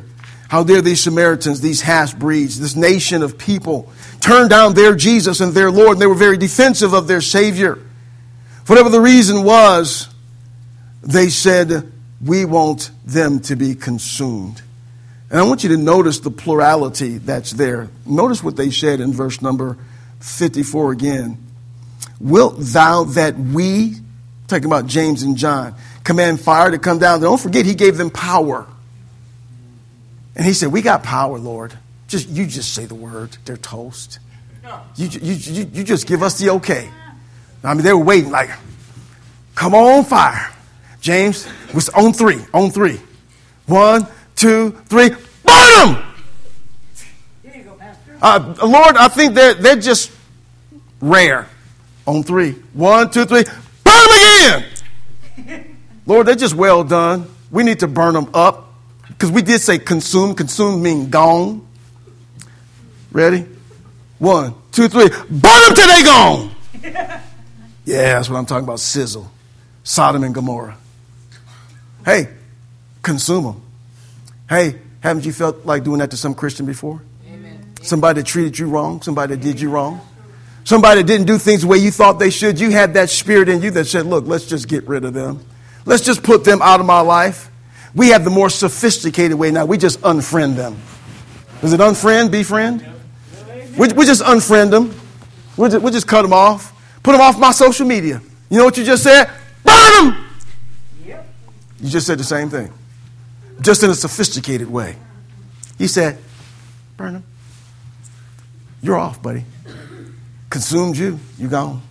How dare these Samaritans, these half-breeds, this nation of people, turn down their Jesus and their Lord. And they were very defensive of their Savior. Whatever the reason was, they said, we want them to be consumed. And I want you to notice the plurality that's there. Notice what they said in verse number fifty-four again. Wilt thou that we, talking about James and John, command fire to come down? Don't forget, he gave them power. And he said, we got power, Lord. Just You just say the word. They're toast. You, you, you, you just give us the okay. I mean, they were waiting like, come on, fire. James was on three, on three. One, two, three. Burn them! Here you go, Pastor. Uh, Lord, I think they're, they're just rare. On three. One, two, three. Burn them again! Lord, they're just well done. We need to burn them up. Because we did say consume. Consume means gone. Ready? One, two, three. Burn them till they gone! Yeah, that's what I'm talking about. Sizzle. Sodom and Gomorrah. Hey, consume them. Hey, haven't you felt like doing that to some Christian before? Amen. Somebody that treated you wrong. Somebody that did you wrong. Somebody that didn't do things the way you thought they should. You had that spirit in you that said, look, let's just get rid of them. Let's just put them out of my life. We have the more sophisticated way now. We just unfriend them. Is it unfriend, befriend? We, we just unfriend them. We just, we just cut them off. Put them off my social media. You know what you just said? Burn them! Yep. You just said the same thing. Just in a sophisticated way. He said, burn them. You're off, buddy. Consumed you. You gone.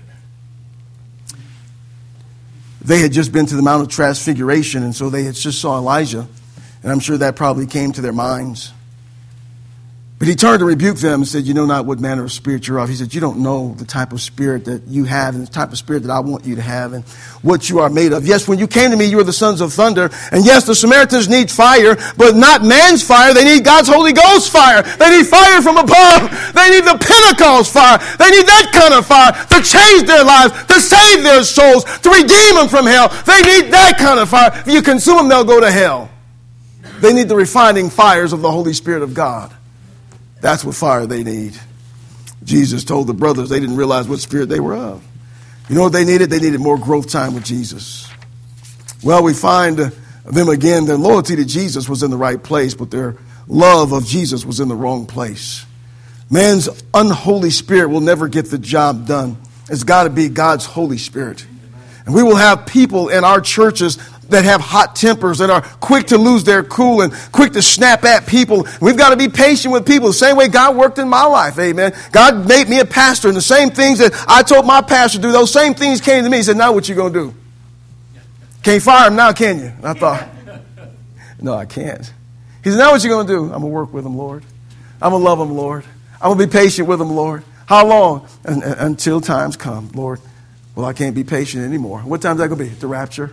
They had just been to the Mount of Transfiguration, and so they had just saw Elijah. And I'm sure that probably came to their minds. But he turned to rebuke them and said, you know not what manner of spirit you're of. He said, you don't know the type of spirit that you have and the type of spirit that I want you to have and what you are made of. Yes, when you came to me, you were the sons of thunder. And yes, the Samaritans need fire, but not man's fire. They need God's Holy Ghost fire. They need fire from above. They need the Pentecost fire. They need that kind of fire to change their lives, to save their souls, to redeem them from hell. They need that kind of fire. If you consume them, they'll go to hell. They need the refining fires of the Holy Spirit of God. That's what fire they need. Jesus told the brothers they didn't realize what spirit they were of. You know what they needed? They needed more growth time with Jesus. Well, we find them again. Their loyalty to Jesus was in the right place, but their love of Jesus was in the wrong place. Man's unholy spirit will never get the job done. It's got to be God's Holy Spirit. And we will have people in our churches that have hot tempers, that are quick to lose their cool and quick to snap at people. We've got to be patient with people the same way God worked in my life. Amen. God made me a pastor, and the same things that I told my pastor to do, those same things came to me. He said, now what you going to do? Can't fire him now, can you? And I thought, no, I can't. He said, now what you going to do? I'm going to work with him, Lord. I'm going to love him, Lord. I'm going to be patient with him, Lord. How long? And, and, until times come, Lord. Well, I can't be patient anymore. What time is that going to be? The rapture.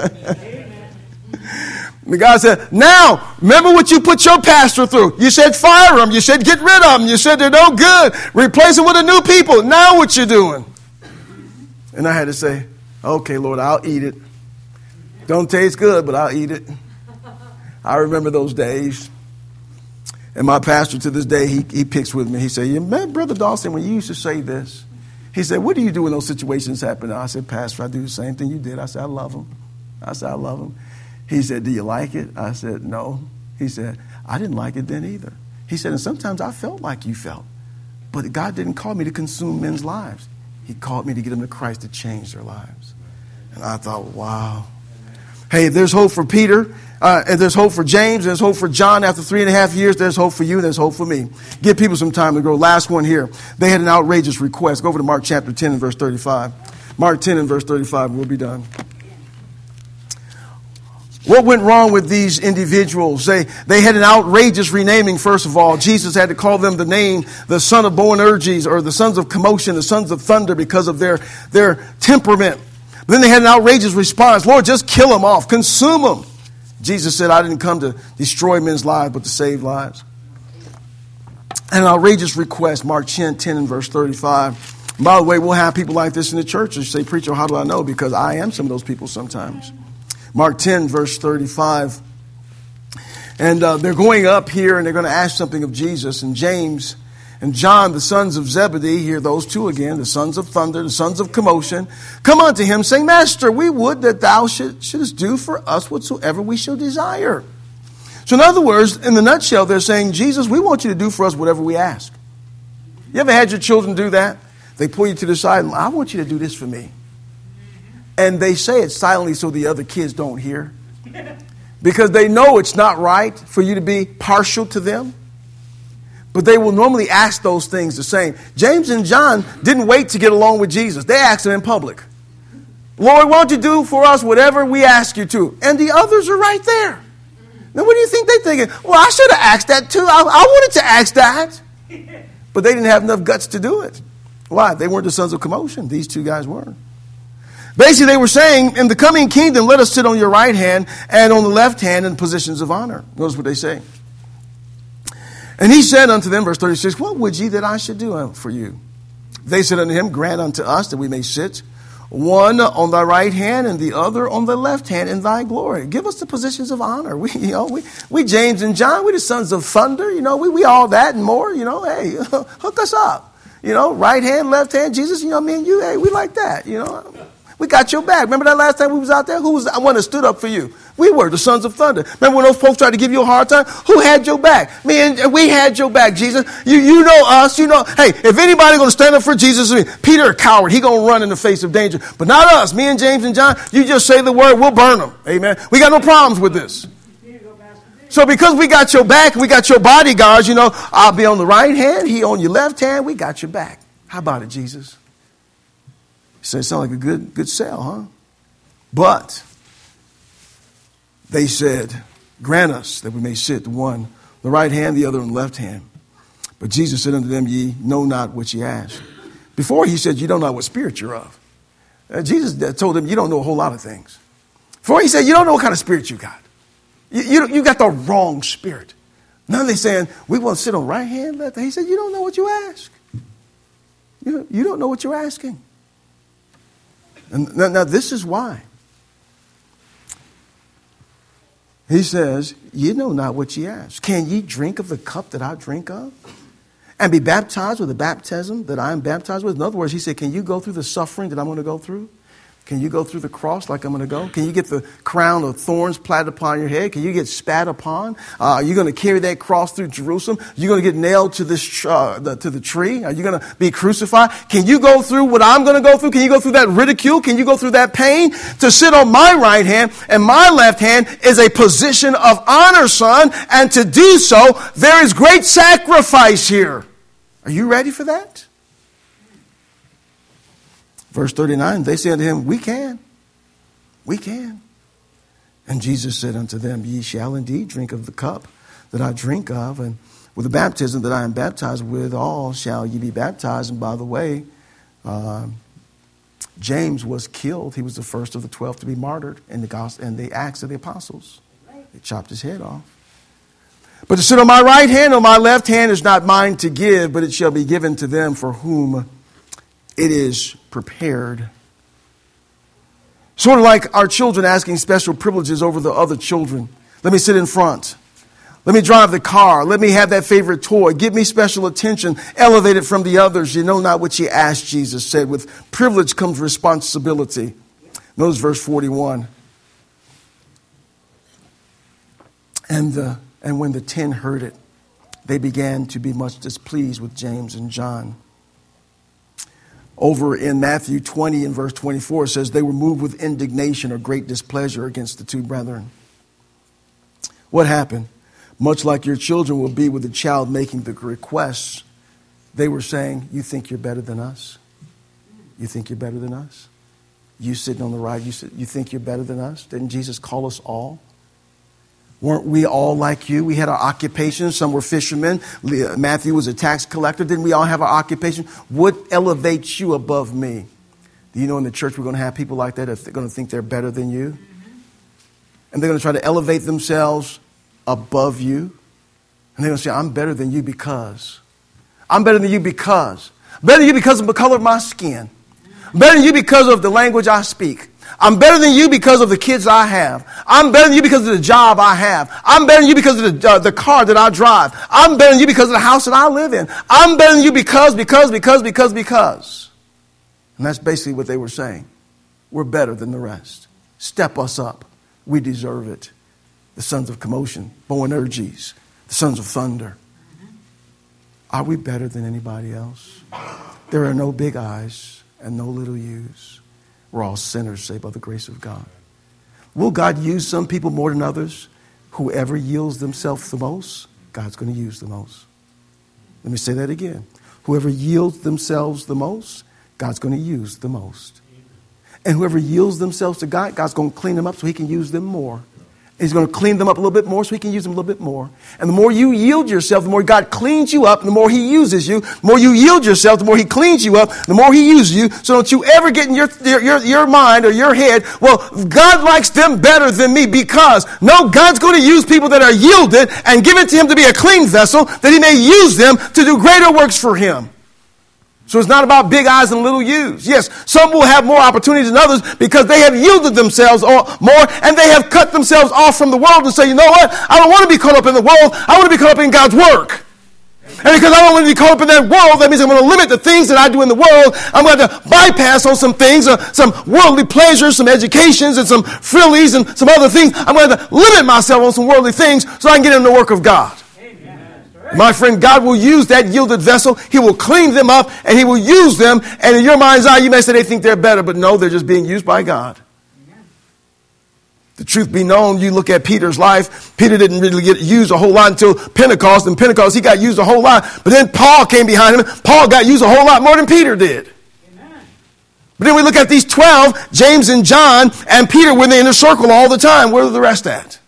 The God said, now, remember what you put your pastor through. You said fire them. You said get rid of them. You said they're no good. Replace them with a new people. Now what you doing? And I had to say, okay, Lord, I'll eat it. Don't taste good, but I'll eat it. I remember those days. And my pastor to this day, he, he picks with me. He said, yeah, man, Brother Dawson, when you used to say this, he said, what do you do when those situations happen? I said, Pastor, I do the same thing you did. I said, I love them. I said, I love them. He said, do you like it? I said, no. He said, I didn't like it then either. He said, and sometimes I felt like you felt. But God didn't call me to consume men's lives. He called me to get them to Christ to change their lives. And I thought, wow. Hey, if there's hope for Peter, uh, and there's hope for James, and there's hope for John after three and a half years, there's hope for you, and there's hope for me. Give people some time to grow. Last one here. They had an outrageous request. Go over to Mark chapter ten and verse thirty-five. Mark ten and verse thirty-five, and we'll be done. What went wrong with these individuals? They, they had an outrageous renaming, first of all. Jesus had to call them the name, the son of Boanerges, or the sons of commotion, the sons of thunder, because of their, their temperament. But then they had an outrageous response. Lord, just kill them off. Consume them. Jesus said, I didn't come to destroy men's lives, but to save lives. And an outrageous request, Mark ten, ten and verse thirty-five. And by the way, we'll have people like this in the church. You say, preacher, how do I know? Because I am some of those people sometimes. Mark ten, verse thirty-five. And uh, they're going up here and they're going to ask something of Jesus. And James and John, the sons of Zebedee, here those two again, the sons of thunder, the sons of commotion, come unto him saying, Master, we would that thou should, shouldest do for us whatsoever we shall desire. So in other words, in the nutshell, they're saying, Jesus, we want you to do for us whatever we ask. You ever had your children do that? They pull you to the side and I want you to do this for me. And they say it silently so the other kids don't hear. Because they know it's not right for you to be partial to them. But they will normally ask those things the same. James and John didn't wait to get along with Jesus. They asked him in public. Lord, won't you do for us whatever we ask you to? And the others are right there. Now what do you think they're thinking? Well, I should have asked that too. I, I wanted to ask that. But they didn't have enough guts to do it. Why? They weren't the sons of commotion. These two guys were. Basically, they were saying, in the coming kingdom, let us sit on your right hand and on the left hand in positions of honor. Notice what they say. And he said unto them, verse thirty-six, what would ye that I should do for you? They said unto him, grant unto us that we may sit, one on thy right hand and the other on the left hand in thy glory. Give us the positions of honor. We, you know, we, we James and John, we the sons of thunder. You know, we, we all that and more. You know, hey, hook us up. You know, right hand, left hand, Jesus. You know, me and you, hey, we like that. You know. We got your back. Remember that last time we was out there? Who was the one that stood up for you? We were the sons of thunder. Remember when those folks tried to give you a hard time? Who had your back? Me and we had your back, Jesus. You you know us. You know. Hey, if anybody going to stand up for Jesus, Peter, a coward, he going to run in the face of danger. But not us. Me and James and John. You just say the word, we'll burn them. Amen. We got no problems with this. So because we got your back, we got your bodyguards. You know, I'll be on the right hand, he on your left hand. We got your back. How about it, Jesus? So it sounds like a good, good sale, huh? But they said, grant us that we may sit the one on the right hand, the other on the left hand. But Jesus said unto them, ye know not what ye ask. Before he said, you don't know what spirit you're of. Uh, Jesus told them, you don't know a whole lot of things. Before he said, you don't know what kind of spirit you got. You, you, you got the wrong spirit. Now they're saying, we want to sit on right hand, left hand. He said, you don't know what you ask. You, you don't know what you're asking. And now, now this is why. He says, ye know not what ye ask. Can ye drink of the cup that I drink of? And be baptized with the baptism that I am baptized with? In other words, he said, can you go through the suffering that I'm going to go through? Can you go through the cross like I'm going to go? Can you get the crown of thorns planted upon your head? Can you get spat upon? Uh, are you going to carry that cross through Jerusalem? Are you going to get nailed to this uh, the, to the tree? Are you going to be crucified? Can you go through what I'm going to go through? Can you go through that ridicule? Can you go through that pain? To sit on my right hand and my left hand is a position of honor, son. And to do so, there is great sacrifice here. Are you ready for that? Verse thirty-nine, they said unto him, we can. We can. And Jesus said unto them, ye shall indeed drink of the cup that I drink of, and with the baptism that I am baptized with, all shall ye be baptized. And by the way, uh, James was killed. He was the first of the twelve to be martyred in the gospel and the Acts of the Apostles. They chopped his head off. But to sit on my right hand or my left hand is not mine to give, but it shall be given to them for whom it is prepared. Sort of like our children asking special privileges over the other children. Let me sit in front. Let me drive the car. Let me have that favorite toy. Give me special attention. Elevate it from the others. You know not what you ask, Jesus said. With privilege comes responsibility. Notice verse forty-one. And, the, and when the ten heard it, they began to be much displeased with James and John. Over in Matthew twenty and verse twenty-four, it says they were moved with indignation or great displeasure against the two brethren. What happened? Much like your children will be with the child making the requests, they were saying, you think you're better than us? You think you're better than us? You sitting on the right, you, sit, you think you're better than us? Didn't Jesus call us all? Weren't we all like you? We had our occupations. Some were fishermen. Matthew was a tax collector. Didn't we all have our occupation? What elevates you above me? Do you know in the church we're going to have people like that if they're going to think they're better than you? And they're going to try to elevate themselves above you. And they're going to say, I'm better than you because. I'm better than you because. I'm better than you because of the color of my skin. I'm better than you because of the language I speak. I'm better than you because of the kids I have. I'm better than you because of the job I have. I'm better than you because of the, uh, the car that I drive. I'm better than you because of the house that I live in. I'm better than you because, because, because, because, because. And that's basically what they were saying. We're better than the rest. Step us up. We deserve it. The sons of commotion, Boanerges, the sons of thunder. Are we better than anybody else? There are no big I's and no little U's. We're all sinners saved by the grace of God. Will God use some people more than others? Whoever yields themselves the most, God's going to use the most. Let me say that again. Whoever yields themselves the most, God's going to use the most. And whoever yields themselves to God, God's going to clean them up so he can use them more. He's going to clean them up a little bit more so he can use them a little bit more. And the more you yield yourself, the more God cleans you up, and the more he uses you. The more you yield yourself, the more he cleans you up, the more he uses you. So don't you ever get in your, your, your mind or your head, well, God likes them better than me because, no, God's going to use people that are yielded and give it to him to be a clean vessel that he may use them to do greater works for him. So it's not about big I's and little U's. Yes, some will have more opportunities than others because they have yielded themselves more and they have cut themselves off from the world and say, you know what? I don't want to be caught up in the world. I want to be caught up in God's work. And because I don't want to be caught up in that world, that means I'm going to limit the things that I do in the world. I'm going to bypass on some things, uh, some worldly pleasures, some educations, and some frillies and some other things. I'm going to limit myself on some worldly things so I can get in the work of God. My friend, God will use that yielded vessel. He will clean them up and he will use them. And in your mind's eye, you may say they think they're better, but no, they're just being used by God. Amen. The truth be known, you look at Peter's life. Peter didn't really get used a whole lot until Pentecost. And Pentecost, he got used a whole lot. But then Paul came behind him. Paul got used a whole lot more than Peter did. Amen. But then we look at these twelve, James and John and Peter, when they're in a circle all the time. Where are the rest at?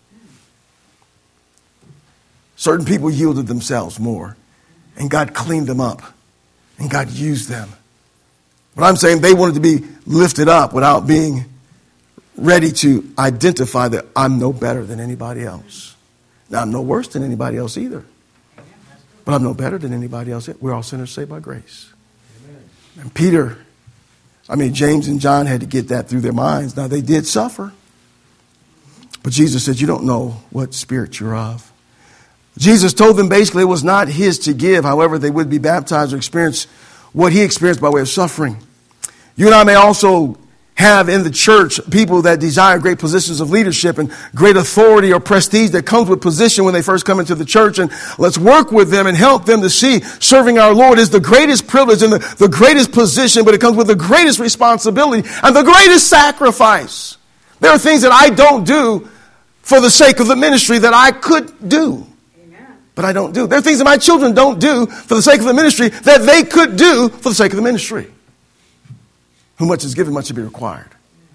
Certain people yielded themselves more, and God cleaned them up, and God used them. But I'm saying they wanted to be lifted up without being ready to identify that I'm no better than anybody else. Now, I'm no worse than anybody else either, but I'm no better than anybody else. We're all sinners saved by grace. Amen. And Peter, I mean, James and John had to get that through their minds. Now, they did suffer, but Jesus said, you don't know what spirit you're of. Jesus told them basically it was not his to give. However, they would be baptized or experience what he experienced by way of suffering. You and I may also have in the church people that desire great positions of leadership and great authority or prestige that comes with position when they first come into the church. And let's work with them and help them to see serving our Lord is the greatest privilege and the, the greatest position, but it comes with the greatest responsibility and the greatest sacrifice. There are things that I don't do for the sake of the ministry that I could do. But I don't do. There are things that my children don't do for the sake of the ministry that they could do for the sake of the ministry. Who much is given, much to be required.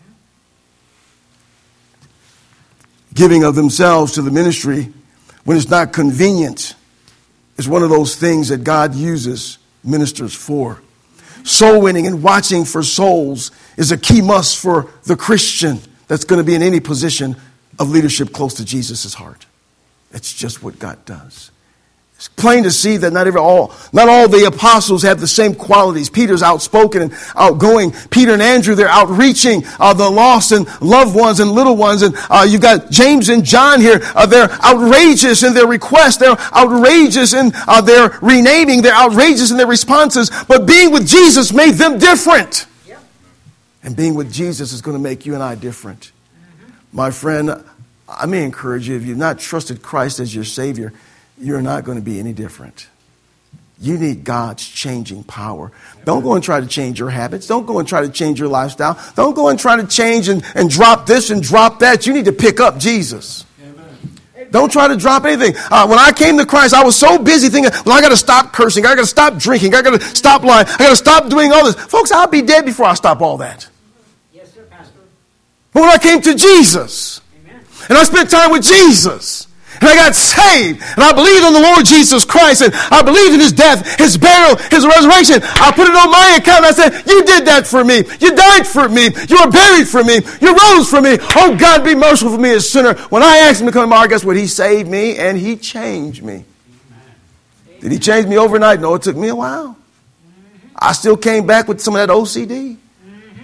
Giving of themselves to the ministry when it's not convenient is one of those things that God uses ministers for. Soul winning and watching for souls is a key must for the Christian that's going to be in any position of leadership close to Jesus' heart. It's just what God does. It's plain to see that not every all not all the apostles have the same qualities. Peter's outspoken and outgoing. Peter and Andrew, they're outreaching uh, the lost and loved ones and little ones. And uh, you've got James and John here. Uh, they're outrageous in their requests. They're outrageous in uh, their renaming. They're outrageous in their responses. But being with Jesus made them different. Yep. And being with Jesus is going to make you and I different. Mm-hmm. My friend, I may encourage you, if you've not trusted Christ as your Savior, you're not going to be any different. You need God's changing power. Don't go and try to change your habits. Don't go and try to change your lifestyle. Don't go and try to change and, and drop this and drop that. You need to pick up Jesus. Amen. Don't try to drop anything. Uh, when I came to Christ, I was so busy thinking, well, I got to stop cursing. I got to stop drinking. I got to stop lying. I got to stop doing all this. Folks, I'll be dead before I stop all that. Yes, sir, Pastor. But when I came to Jesus, Amen. And I spent time with Jesus, and I got saved, and I believed in the Lord Jesus Christ, and I believed in his death, his burial, his resurrection. I put it on my account, and I said, you did that for me. You died for me. You were buried for me. You rose for me. Oh, God, be merciful for me, a sinner. When I asked him to come to my heart, guess what? He saved me, and he changed me. Amen. Did he change me overnight? No, it took me a while. I still came back with some of that O C D.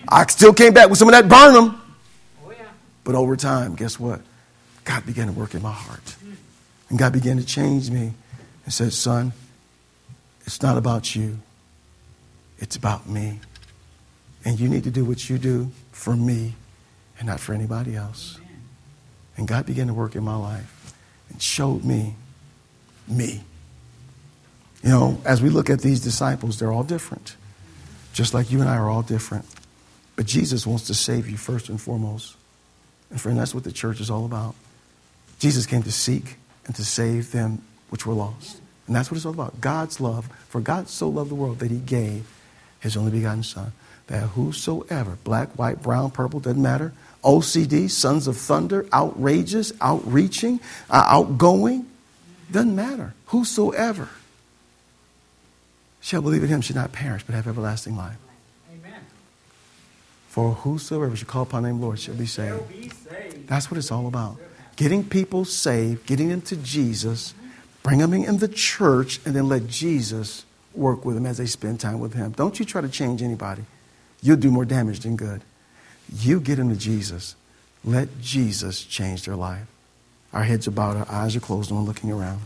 I still came back with some of that Burnham. Oh, yeah. But over time, guess what? God began to work in my heart. And God began to change me and said, son, it's not about you. It's about me. And you need to do what you do for me and not for anybody else. Amen. And God began to work in my life and showed me me. You know, as we look at these disciples, they're all different. Just like you and I are all different. But Jesus wants to save you first and foremost. And friend, that's what the church is all about. Jesus came to seek and to save them which were lost. And that's what it's all about. God's love. For God so loved the world that he gave his only begotten son. That whosoever, black, white, brown, purple, doesn't matter. O C D, sons of thunder, outrageous, outreaching, uh, outgoing. Doesn't matter. Whosoever shall believe in him should not perish but have everlasting life. Amen. For whosoever shall call upon the name of the Lord shall be saved. Shall be saved. That's what it's all about. Getting people saved, getting them to Jesus, bring them in the church, and then let Jesus work with them as they spend time with him. Don't you try to change anybody. You'll do more damage than good. You get them to Jesus. Let Jesus change their life. Our heads are bowed, our eyes are closed, no one looking around.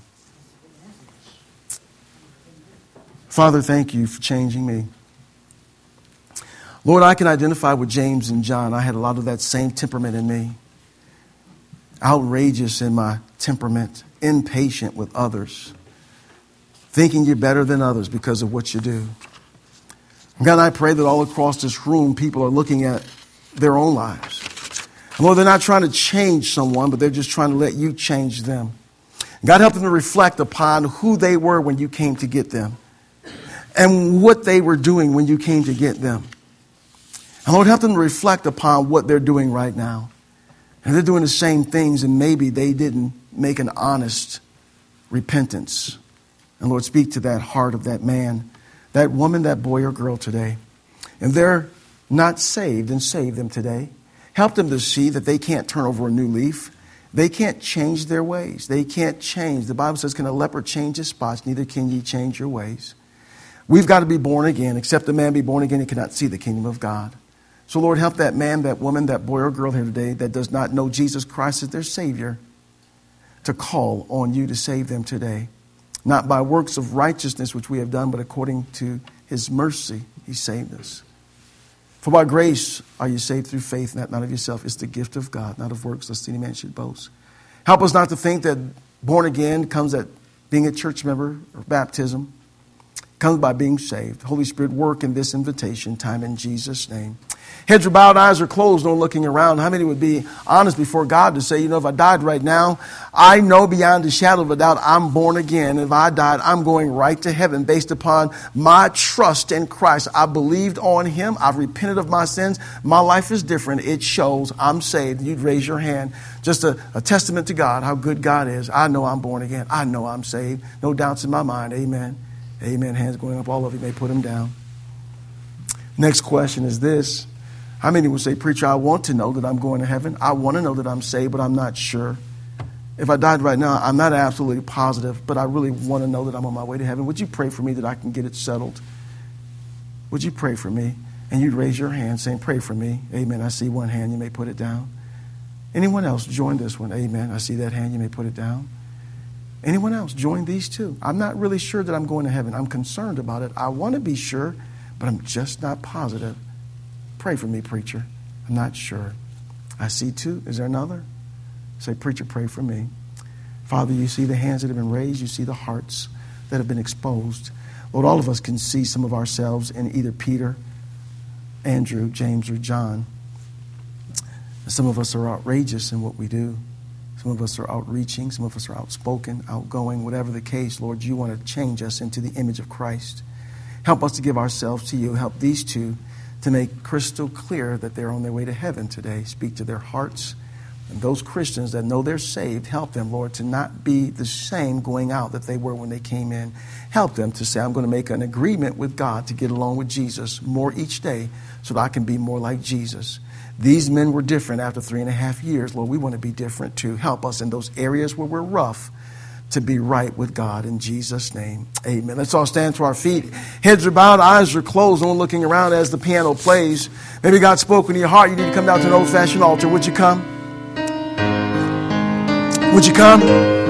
Father, thank you for changing me. Lord, I can identify with James and John. I had a lot of that same temperament in me. Outrageous in my temperament, impatient with others, thinking you're better than others because of what you do. God, I pray that all across this room, people are looking at their own lives. Lord, they're not trying to change someone, but they're just trying to let you change them. God, help them to reflect upon who they were when you came to get them and what they were doing when you came to get them. And Lord, help them to reflect upon what they're doing right now. And they're doing the same things, and maybe they didn't make an honest repentance. And Lord, speak to that heart of that man, that woman, that boy or girl today. And they're not saved, and save them today. Help them to see that they can't turn over a new leaf. They can't change their ways. They can't change. The Bible says, can a leper change his spots? Neither can ye change your ways. We've got to be born again. Except a man be born again, he cannot see the kingdom of God. So, Lord, help that man, that woman, that boy or girl here today that does not know Jesus Christ as their Savior to call on you to save them today. Not by works of righteousness which we have done, but according to his mercy, he saved us. For by grace are you saved through faith, not, not of yourself. It's the gift of God, not of works, lest any man should boast. Help us not to think that born again comes at being a church member or baptism. Comes by being saved. Holy Spirit, work in this invitation time in Jesus' name. Heads are bowed, eyes are closed, no looking around. How many would be honest before God to say, you know, if I died right now, I know beyond a shadow of a doubt I'm born again. If I died, I'm going right to heaven based upon my trust in Christ. I believed on him. I've repented of my sins. My life is different. It shows I'm saved. You'd raise your hand. Just a, a testament to God, how good God is. I know I'm born again. I know I'm saved. No doubts in my mind. Amen. Amen. Hands going up. All of you may put them down. Next question is this. How many would say, preacher, I want to know that I'm going to heaven. I want to know that I'm saved, but I'm not sure. If I died right now, I'm not absolutely positive, but I really want to know that I'm on my way to heaven. Would you pray for me that I can get it settled? Would you pray for me? And you'd raise your hand saying, pray for me. Amen. I see one hand. You may put it down. Anyone else join this one? Amen. I see that hand. You may put it down. Anyone else join these two? I'm not really sure that I'm going to heaven. I'm concerned about it. I want to be sure, but I'm just not positive. Pray for me, preacher. I'm not sure. I see two. Is there another? Say, preacher, pray for me. Father, you see the hands that have been raised. You see the hearts that have been exposed. Lord, all of us can see some of ourselves in either Peter, Andrew, James, or John. Some of us are outrageous in what we do. Some of us are outreaching. Some of us are outspoken, outgoing. Whatever the case, Lord, you want to change us into the image of Christ. Help us to give ourselves to you. Help these two to make crystal clear that they're on their way to heaven today. Speak to their hearts. And those Christians that know they're saved, help them, Lord, to not be the same going out that they were when they came in. Help them to say, I'm going to make an agreement with God to get along with Jesus more each day so that I can be more like Jesus. These men were different after three and a half years. Lord, we want to be different too. Help us in those areas where we're rough to be right with God. In Jesus' name, amen. Let's all stand to our feet. Heads are bowed, eyes are closed, no one looking around as the piano plays. Maybe God spoke in your heart. You need to come down to an old-fashioned altar. Would you come? Would you come?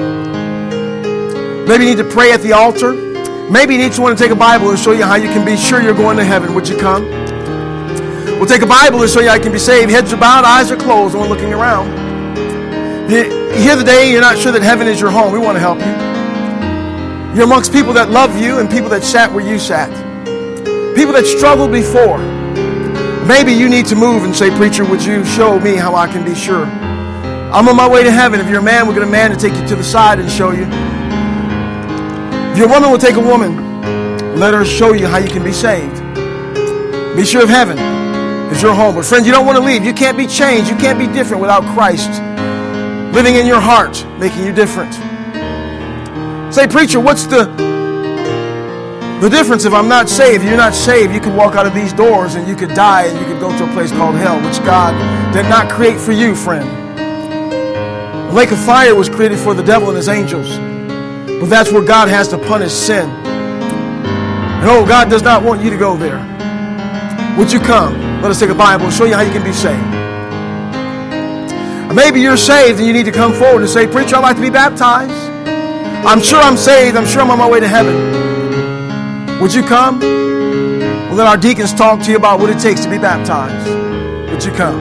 Maybe you need to pray at the altar. Maybe you need someone to take a Bible and show you how you can be sure you're going to heaven. Would you come? We'll take a Bible and show you how you can be saved. Heads are bowed, eyes are closed, no one looking around. You're here today, you're not sure that heaven is your home. We want to help you. You're amongst people that love you and people that sat where you sat. People that struggled before. Maybe you need to move and say, preacher, would you show me how I can be sure? I'm on my way to heaven. If you're a man, we'll get a man to take you to the side and show you. If you're a woman, we'll take a woman. Let her show you how you can be saved. Be sure of heaven is your home. But friend, you don't want to leave. You can't be changed. You can't be different without Christ living in your heart, making you different. Say, preacher, what's the the difference if I'm not saved? If you're not saved, you could walk out of these doors and you could die and you could go to a place called hell, which God did not create for you, friend. The lake of fire was created for the devil and his angels. But that's where God has to punish sin. And oh, God does not want you to go there. Would you come? Let us take a Bible and show you how you can be saved. Maybe you're saved and you need to come forward and say, preacher, I'd like to be baptized. I'm sure I'm saved. I'm sure I'm on my way to heaven. Would you come? We'll let our deacons talk to you about what it takes to be baptized. Would you come?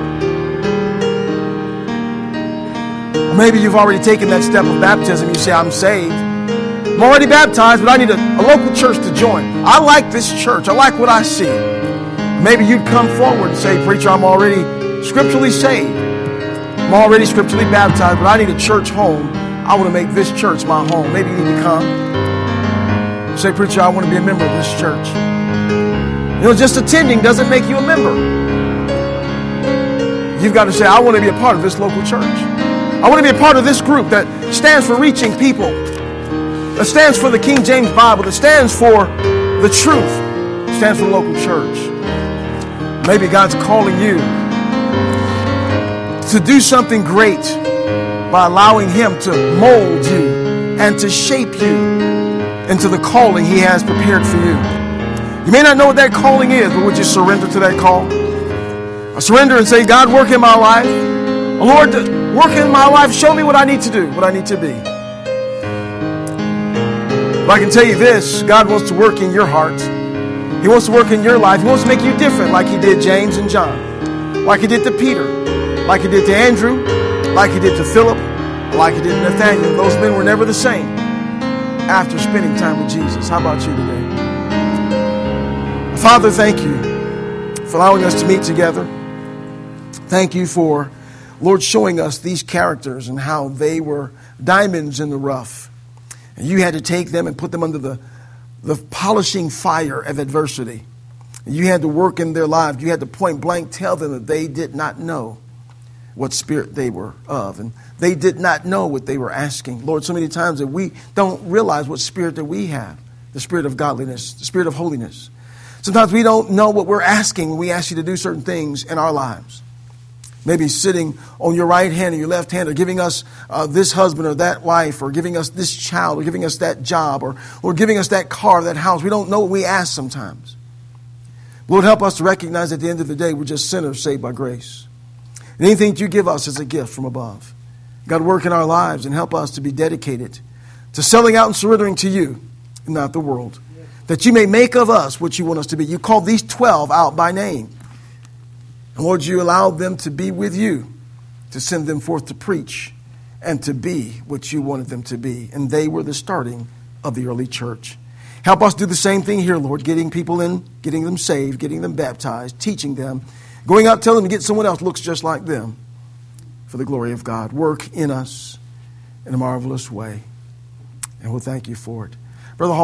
Or maybe you've already taken that step of baptism. You say, I'm saved. I'm already baptized, but I need a, a local church to join. I like this church. I like what I see. Maybe you'd come forward and say, preacher, I'm already scripturally saved. I'm already scripturally baptized, but I need a church home. I want to make this church my home. Maybe you need to come. Say, preacher, I want to be a member of this church. You know, just attending doesn't make you a member. You've got to say, I want to be a part of this local church. I want to be a part of this group that stands for reaching people, that stands for the King James Bible, that stands for the truth, stands for the local church. Maybe God's calling you to do something great by allowing Him to mold you and to shape you into the calling He has prepared for you. You may not know what that calling is, but would you surrender to that call? I surrender and say, God, work in my life. Lord, work in my life. Show me what I need to do, what I need to be. But I can tell you this, God wants to work in your heart. He wants to work in your life. He wants to make you different like He did James and John, like He did to Peter, like He did to Andrew, like He did to Philip, like He did to Nathaniel. Those men were never the same after spending time with Jesus. How about you today? Father, thank you for allowing us to meet together. Thank you for, Lord, showing us these characters and how they were diamonds in the rough. And you had to take them and put them under the, the polishing fire of adversity. And you had to work in their lives. You had to point blank tell them that they did not know what spirit they were of. And they did not know what they were asking. Lord, so many times that we don't realize what spirit that we have. The spirit of godliness, the spirit of holiness. Sometimes we don't know what we're asking when we ask you to do certain things in our lives. Maybe sitting on your right hand or your left hand, or giving us uh, this husband or that wife, or giving us this child, or giving us that job, or, or giving us that car, that house. We don't know what we ask sometimes. Lord, help us to recognize at the end of the day we're just sinners saved by grace. And anything that you give us is a gift from above. God, work in our lives and help us to be dedicated to selling out and surrendering to you and not the world. That you may make of us what you want us to be. You called these twelve out by name. And Lord, you allowed them to be with you, to send them forth to preach and to be what you wanted them to be. And they were the starting of the early church. Help us do the same thing here, Lord, getting people in, getting them saved, getting them baptized, teaching them, going out telling them to get someone else who looks just like them for the glory of God. Work in us in a marvelous way. And we'll thank you for it. Brother Hall.